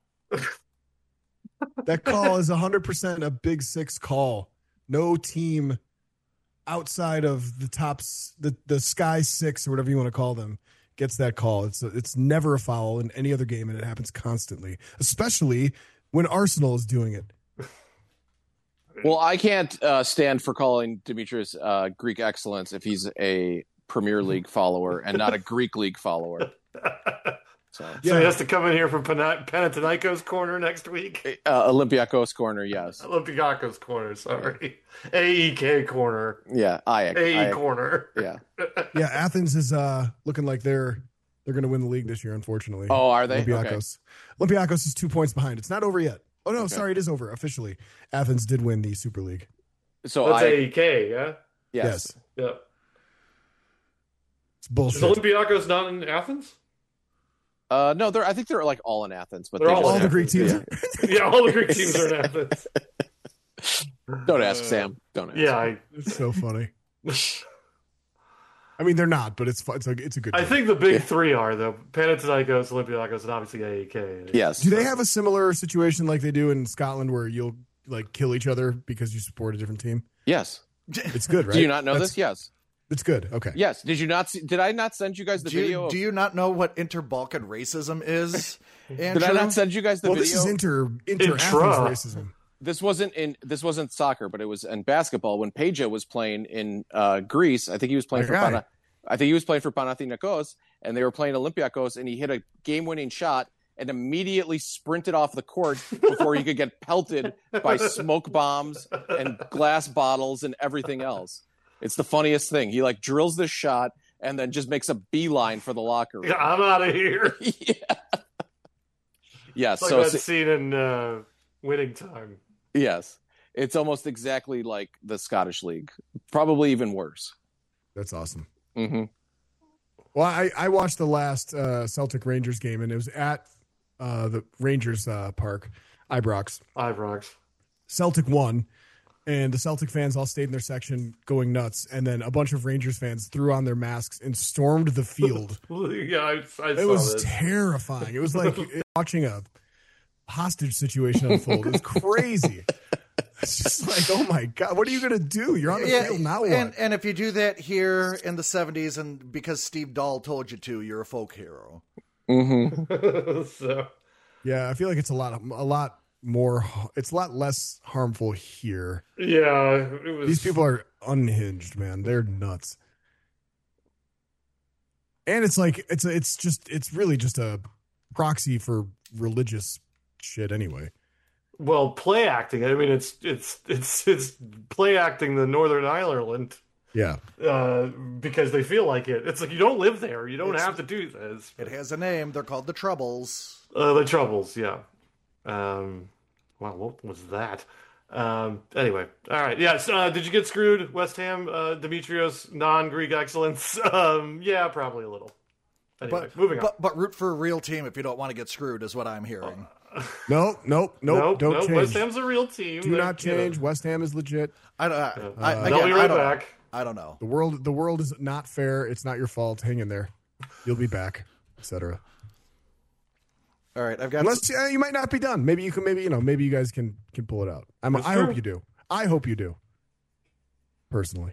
That call is 100% a Big Six call. No team outside of the tops, the Sky Six or whatever you want to call them, gets that call. It's never a foul in any other game, and it happens constantly, especially when Arsenal is doing it. Well, I can't stand for calling Demetrius Greek excellence if he's a Premier League follower and not a Greek League follower. So he has to come in here from Panathinaikos corner next week? Olympiakos corner, yes. Olympiakos corner, sorry. AEK corner. Yeah, AE corner. Yeah. Yeah, Athens is looking like they're going to win the league this year, unfortunately. Oh, are they? Olympiakos. Okay. Olympiakos is 2 points behind. It's not over yet. Oh, no, sorry, it is over officially. Athens did win the Super League. So that's AEK, yeah? Yes. Yep. It's bullshit. Is Olympiakos not in Athens? No, I think they're like all in Athens, but they're all the Greek teams. Yeah, all the Greek teams are in Athens. Don't ask Sam. Don't ask. Yeah, it's so funny. I mean, they're not, but it's a good team. I think the big three are though: Panathinaikos, Olympiakos, and obviously AEK. Yes. Do they have a similar situation like they do in Scotland, where you'll like kill each other because you support a different team? Yes. It's good, right? Do you not know this? Yes. It's good. Okay. Yes. Did you not see? Did I not send you guys the video? Do you not know what inter-Balkan racism is? Did I not send you guys the video? This is inter-Athens racism. This wasn't soccer, but it was in basketball when Peja was playing in Greece. I think he was playing for Panathinaikos, and they were playing Olympiakos, and he hit a game-winning shot and immediately sprinted off the court before he could get pelted by smoke bombs and glass bottles and everything else. It's the funniest thing. He like drills this shot and then just makes a beeline for the locker room. Yeah, I'm out of here. Yeah. It's like that scene in Winning Time. Yes. It's almost exactly like the Scottish League. Probably even worse. That's awesome. Mm-hmm. Well, I watched the last Celtic Rangers game, and it was at the Rangers park, Ibrox. Celtic won, and the Celtic fans all stayed in their section going nuts, and then a bunch of Rangers fans threw on their masks and stormed the field. Yeah, I saw it was this. Terrifying. It was like watching a hostage situation unfold. It was crazy. It's just like, oh my God, what are you going to do? You're on the field now. What? And if you do that here in the 70s, and because Steve Dahl told you to, you're a folk hero. Mm-hmm. So. Yeah, I feel like it's a lot it's a lot less harmful here. Yeah, these people are unhinged, man. They're nuts. And it's like it's really just a proxy for religious shit anyway. Well, play acting. I mean, it's play acting the Northern Ireland. Yeah. Because they feel like it. It's like you don't live there. You don't have to do this. It has a name. They're called the Troubles. The Troubles, yeah. Wow, what was that? Anyway, all right. Yeah, so, did you get screwed, West Ham? Demetrios, non-Greek excellence? Yeah, probably a little. Anyway, moving on. But root for a real team if you don't want to get screwed is what I'm hearing. Nope. Don't change. West Ham's a real team. Do not change. West Ham is legit. They'll be right back. I don't know. The world is not fair. It's not your fault. Hang in there. You'll be back, etc. All right, I've got. Unless you might not be done. Maybe you can. Maybe you guys can pull it out. I hope you do. I hope you do. Personally.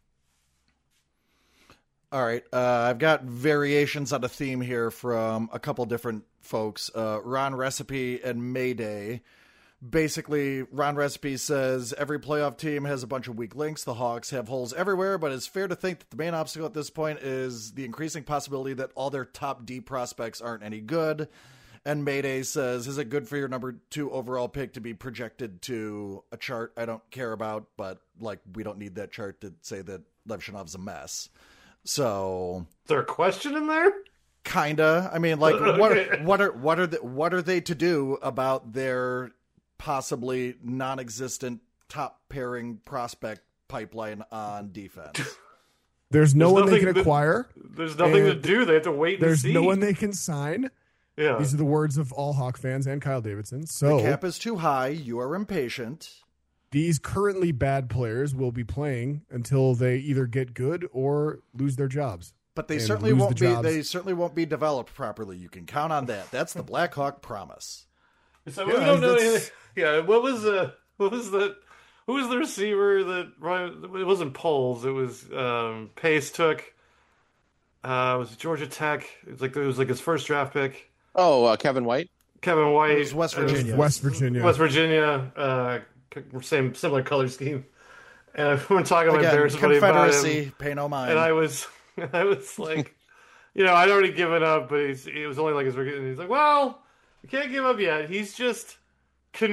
All right, I've got variations on a theme here from a couple different folks. Ron Recipe and Mayday. Basically, Ron Recipe says every playoff team has a bunch of weak links. The Hawks have holes everywhere, but it's fair to think that the main obstacle at this point is the increasing possibility that all their top D prospects aren't any good. And Mayday says, is it good for your number 2 overall pick to be projected to a chart I don't care about, but like we don't need that chart to say that Lev Shanov's a mess. So is there a question in there? Kinda. I mean, like, Okay. what are they to do about their possibly non-existent top pairing prospect pipeline on defense? There's no one they can acquire. There's nothing to do. They have to wait and see. There's no one they can sign. Yeah. These are the words of all Hawk fans and Kyle Davidson. So the cap is too high. You are impatient. These currently bad players will be playing until they either get good or lose their jobs. But they certainly won't be. They certainly won't be developed properly. You can count on that. That's the Blackhawk promise. So we don't know anything. Yeah. What was the? Who was the receiver that? It wasn't Poles. It was Pace took. It was Georgia Tech. It was like his first draft pick. Oh, Kevin White. Kevin White. It was West Virginia. West Virginia. Similar color scheme. And we're talking about embarrassment about him. Pay no mind. And I was like, I'd already given up, but it was only like his rookie. And he's like, well, we can't give up yet. He's just confused. ...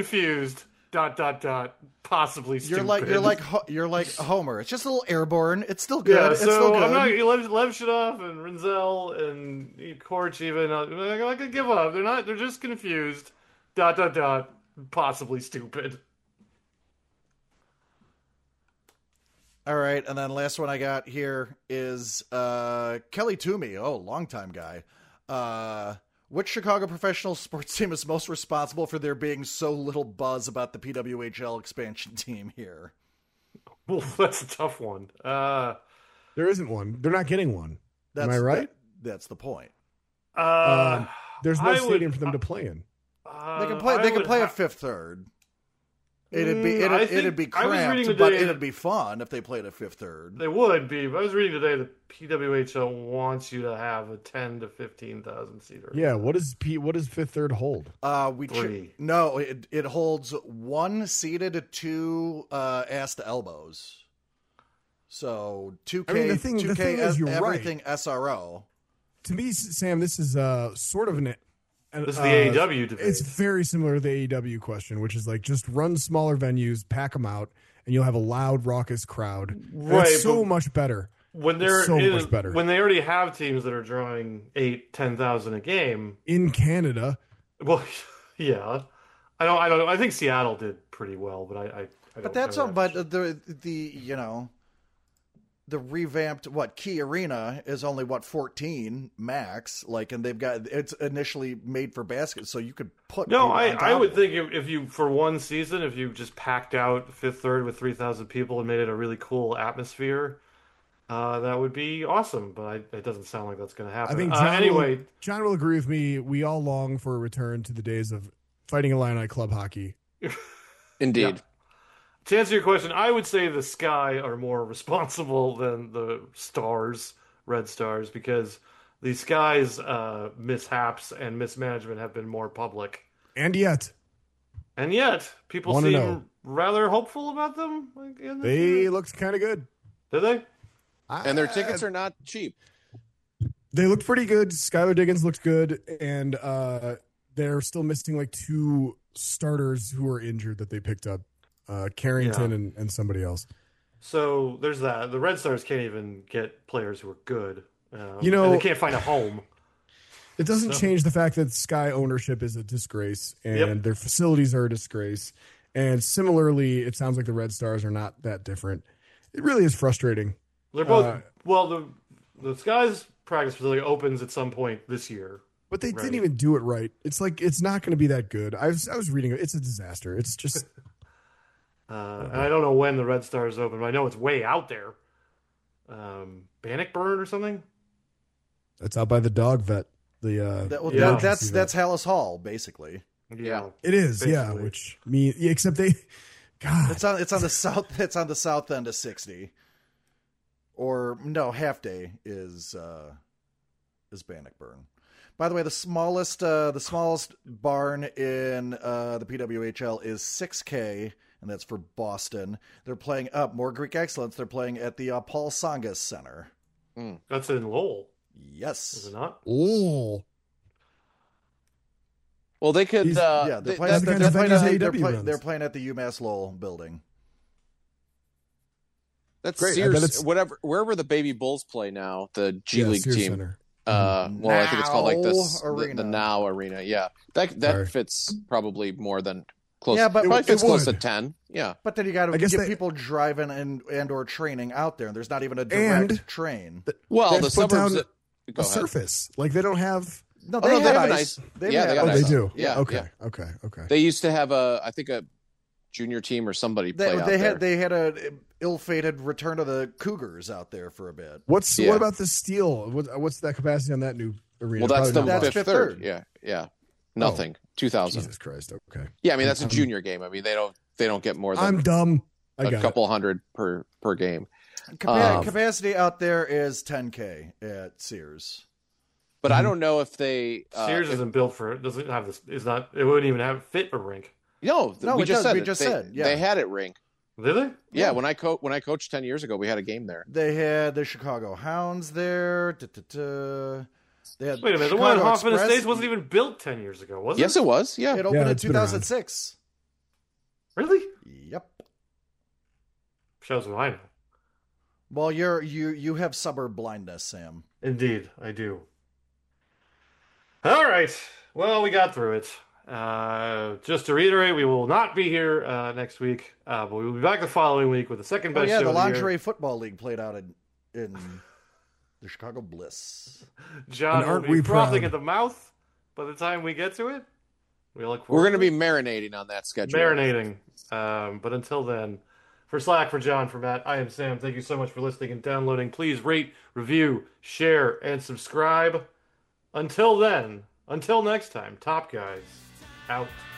Possibly stupid. You're like Homer. It's just a little airborne. It's still good. Yeah, it's still good. I'm not Lev Shadov and Renzel and Korch even. I could give up. They're just confused. ... Possibly stupid. All right, and then last one I got here is Kelly Toomey. Oh, longtime guy. Which Chicago professional sports team is most responsible for there being so little buzz about the PWHL expansion team here? Well, that's a tough one. There isn't one. They're not getting one. Am I right? That's the point. There's no stadium for them to play in. They can play a fifth third. It'd be cramped, but it'd be fun if they played a fifth third. They would be. But I was reading today that PWHL wants you to have a 10 to 15,000 seater. Yeah. What does fifth third hold? Three. No, it holds 1 seated, 2 ass to elbows. So 2K. I mean, the thing is, you're everything right. SRO. To me, Sam, this is sort of this is the AEW debate. It's very similar to the AEW question, which is like just run smaller venues, pack them out, and you'll have a loud, raucous crowd. Right, it's so much better. When much better. When they already have teams that are drawing 10,000 a game in Canada. Well, yeah, I don't know. I think Seattle did pretty well, but I don't. But that's all. But the revamped Key Arena is only 14 max, and they've got it's initially made for baskets, so you could put. No, I would think if you for one season, if you just packed out fifth third with 3,000 people and made it a really cool atmosphere, that would be awesome. But it doesn't sound like that's going to happen. I think John will agree with me. We all long for a return to the days of Fighting Illini club hockey. Indeed. Yeah. To answer your question, I would say the Sky are more responsible than the Red Stars, because the Sky's mishaps and mismanagement have been more public. And yet, And yet, people seem rather hopeful about them. They looked kind of good. Did they? And their tickets are not cheap. They looked pretty good. Skylar Diggins looked good, and they're still missing like 2 starters who are injured that they picked up, Carrington and somebody else. So there's that. The Red Stars can't even get players who are good. And they can't find a home. It doesn't change the fact that Sky ownership is a disgrace, and their facilities are a disgrace. And similarly, it sounds like the Red Stars are not that different. It really is frustrating. They're both the Sky's practice facility opens at some point this year. But they didn't even do it right. It's like it's not going to be that good. I was reading it. It's a disaster. It's just and I don't know when the Red Stars open, but I know it's way out there. Bannockburn or something? That's out by the dog vet. That's Hallis Hall, basically. Yeah, it is. Basically. Yeah, which except it's on the south. It's on the south end of 60. Or no, Half Day is Bannockburn. By the way, the smallest barn in the PWHL is 6K, and that's for Boston. They're playing up more Greek excellence. They're playing at the Paul Tsongas Center. That's in Lowell. Yes, is it not? Oh, well, they could. They're playing at the UMass Lowell building. That's great. Sears, wherever the Baby Bulls play now, the G League Sears team. Center. I think it's called like the Now Arena. Yeah, that fits probably more than close. Yeah, but it fits close to 10. Yeah, but then you got to get people driving and or training out there. There's not even a direct train. The suburbs. A surface like they don't have. No, they have ice. They do. Yeah. Okay. They used to have I think a junior team or somebody play out there. They had a ill-fated return of the Cougars out there for a bit. What about the Steel? What's that capacity on that new arena? Well, that's Fifth Third. Yeah. Nothing. 2,000. Jesus Christ. Okay. Yeah, I mean that's a junior game. I mean they don't get more than. I'm dumb. A couple hundred per game. Capacity out there is 10K at Sears. But I don't know if they Sears isn't built for it. Doesn't have this. It's not. It wouldn't even fit a rink. No, we just said they had it rink. Did they? Yeah, when I coached 10 years ago, we had a game there. They had the Chicago Hounds there. They had Wait a minute, the one in Hoffman Estates wasn't even built 10 years ago, was it? Yes, it was. Yeah, it opened in 2006. Really? Yep. Shows what I know. Well, you have suburb blindness, Sam. Indeed, I do. All right. Well, we got through it. Just to reiterate, we will not be here next week, but we will be back the following week with the second best show. The Lingerie Football League played out in the Chicago Bliss. John will be frothing at the mouth by the time we get to it. We look forward. We're going to be marinating on that schedule. But until then, for Slack, for John, for Matt, I am Sam. Thank you so much for listening and downloading. Please rate, review, share, and subscribe. Until then, until next time, Top Guys out.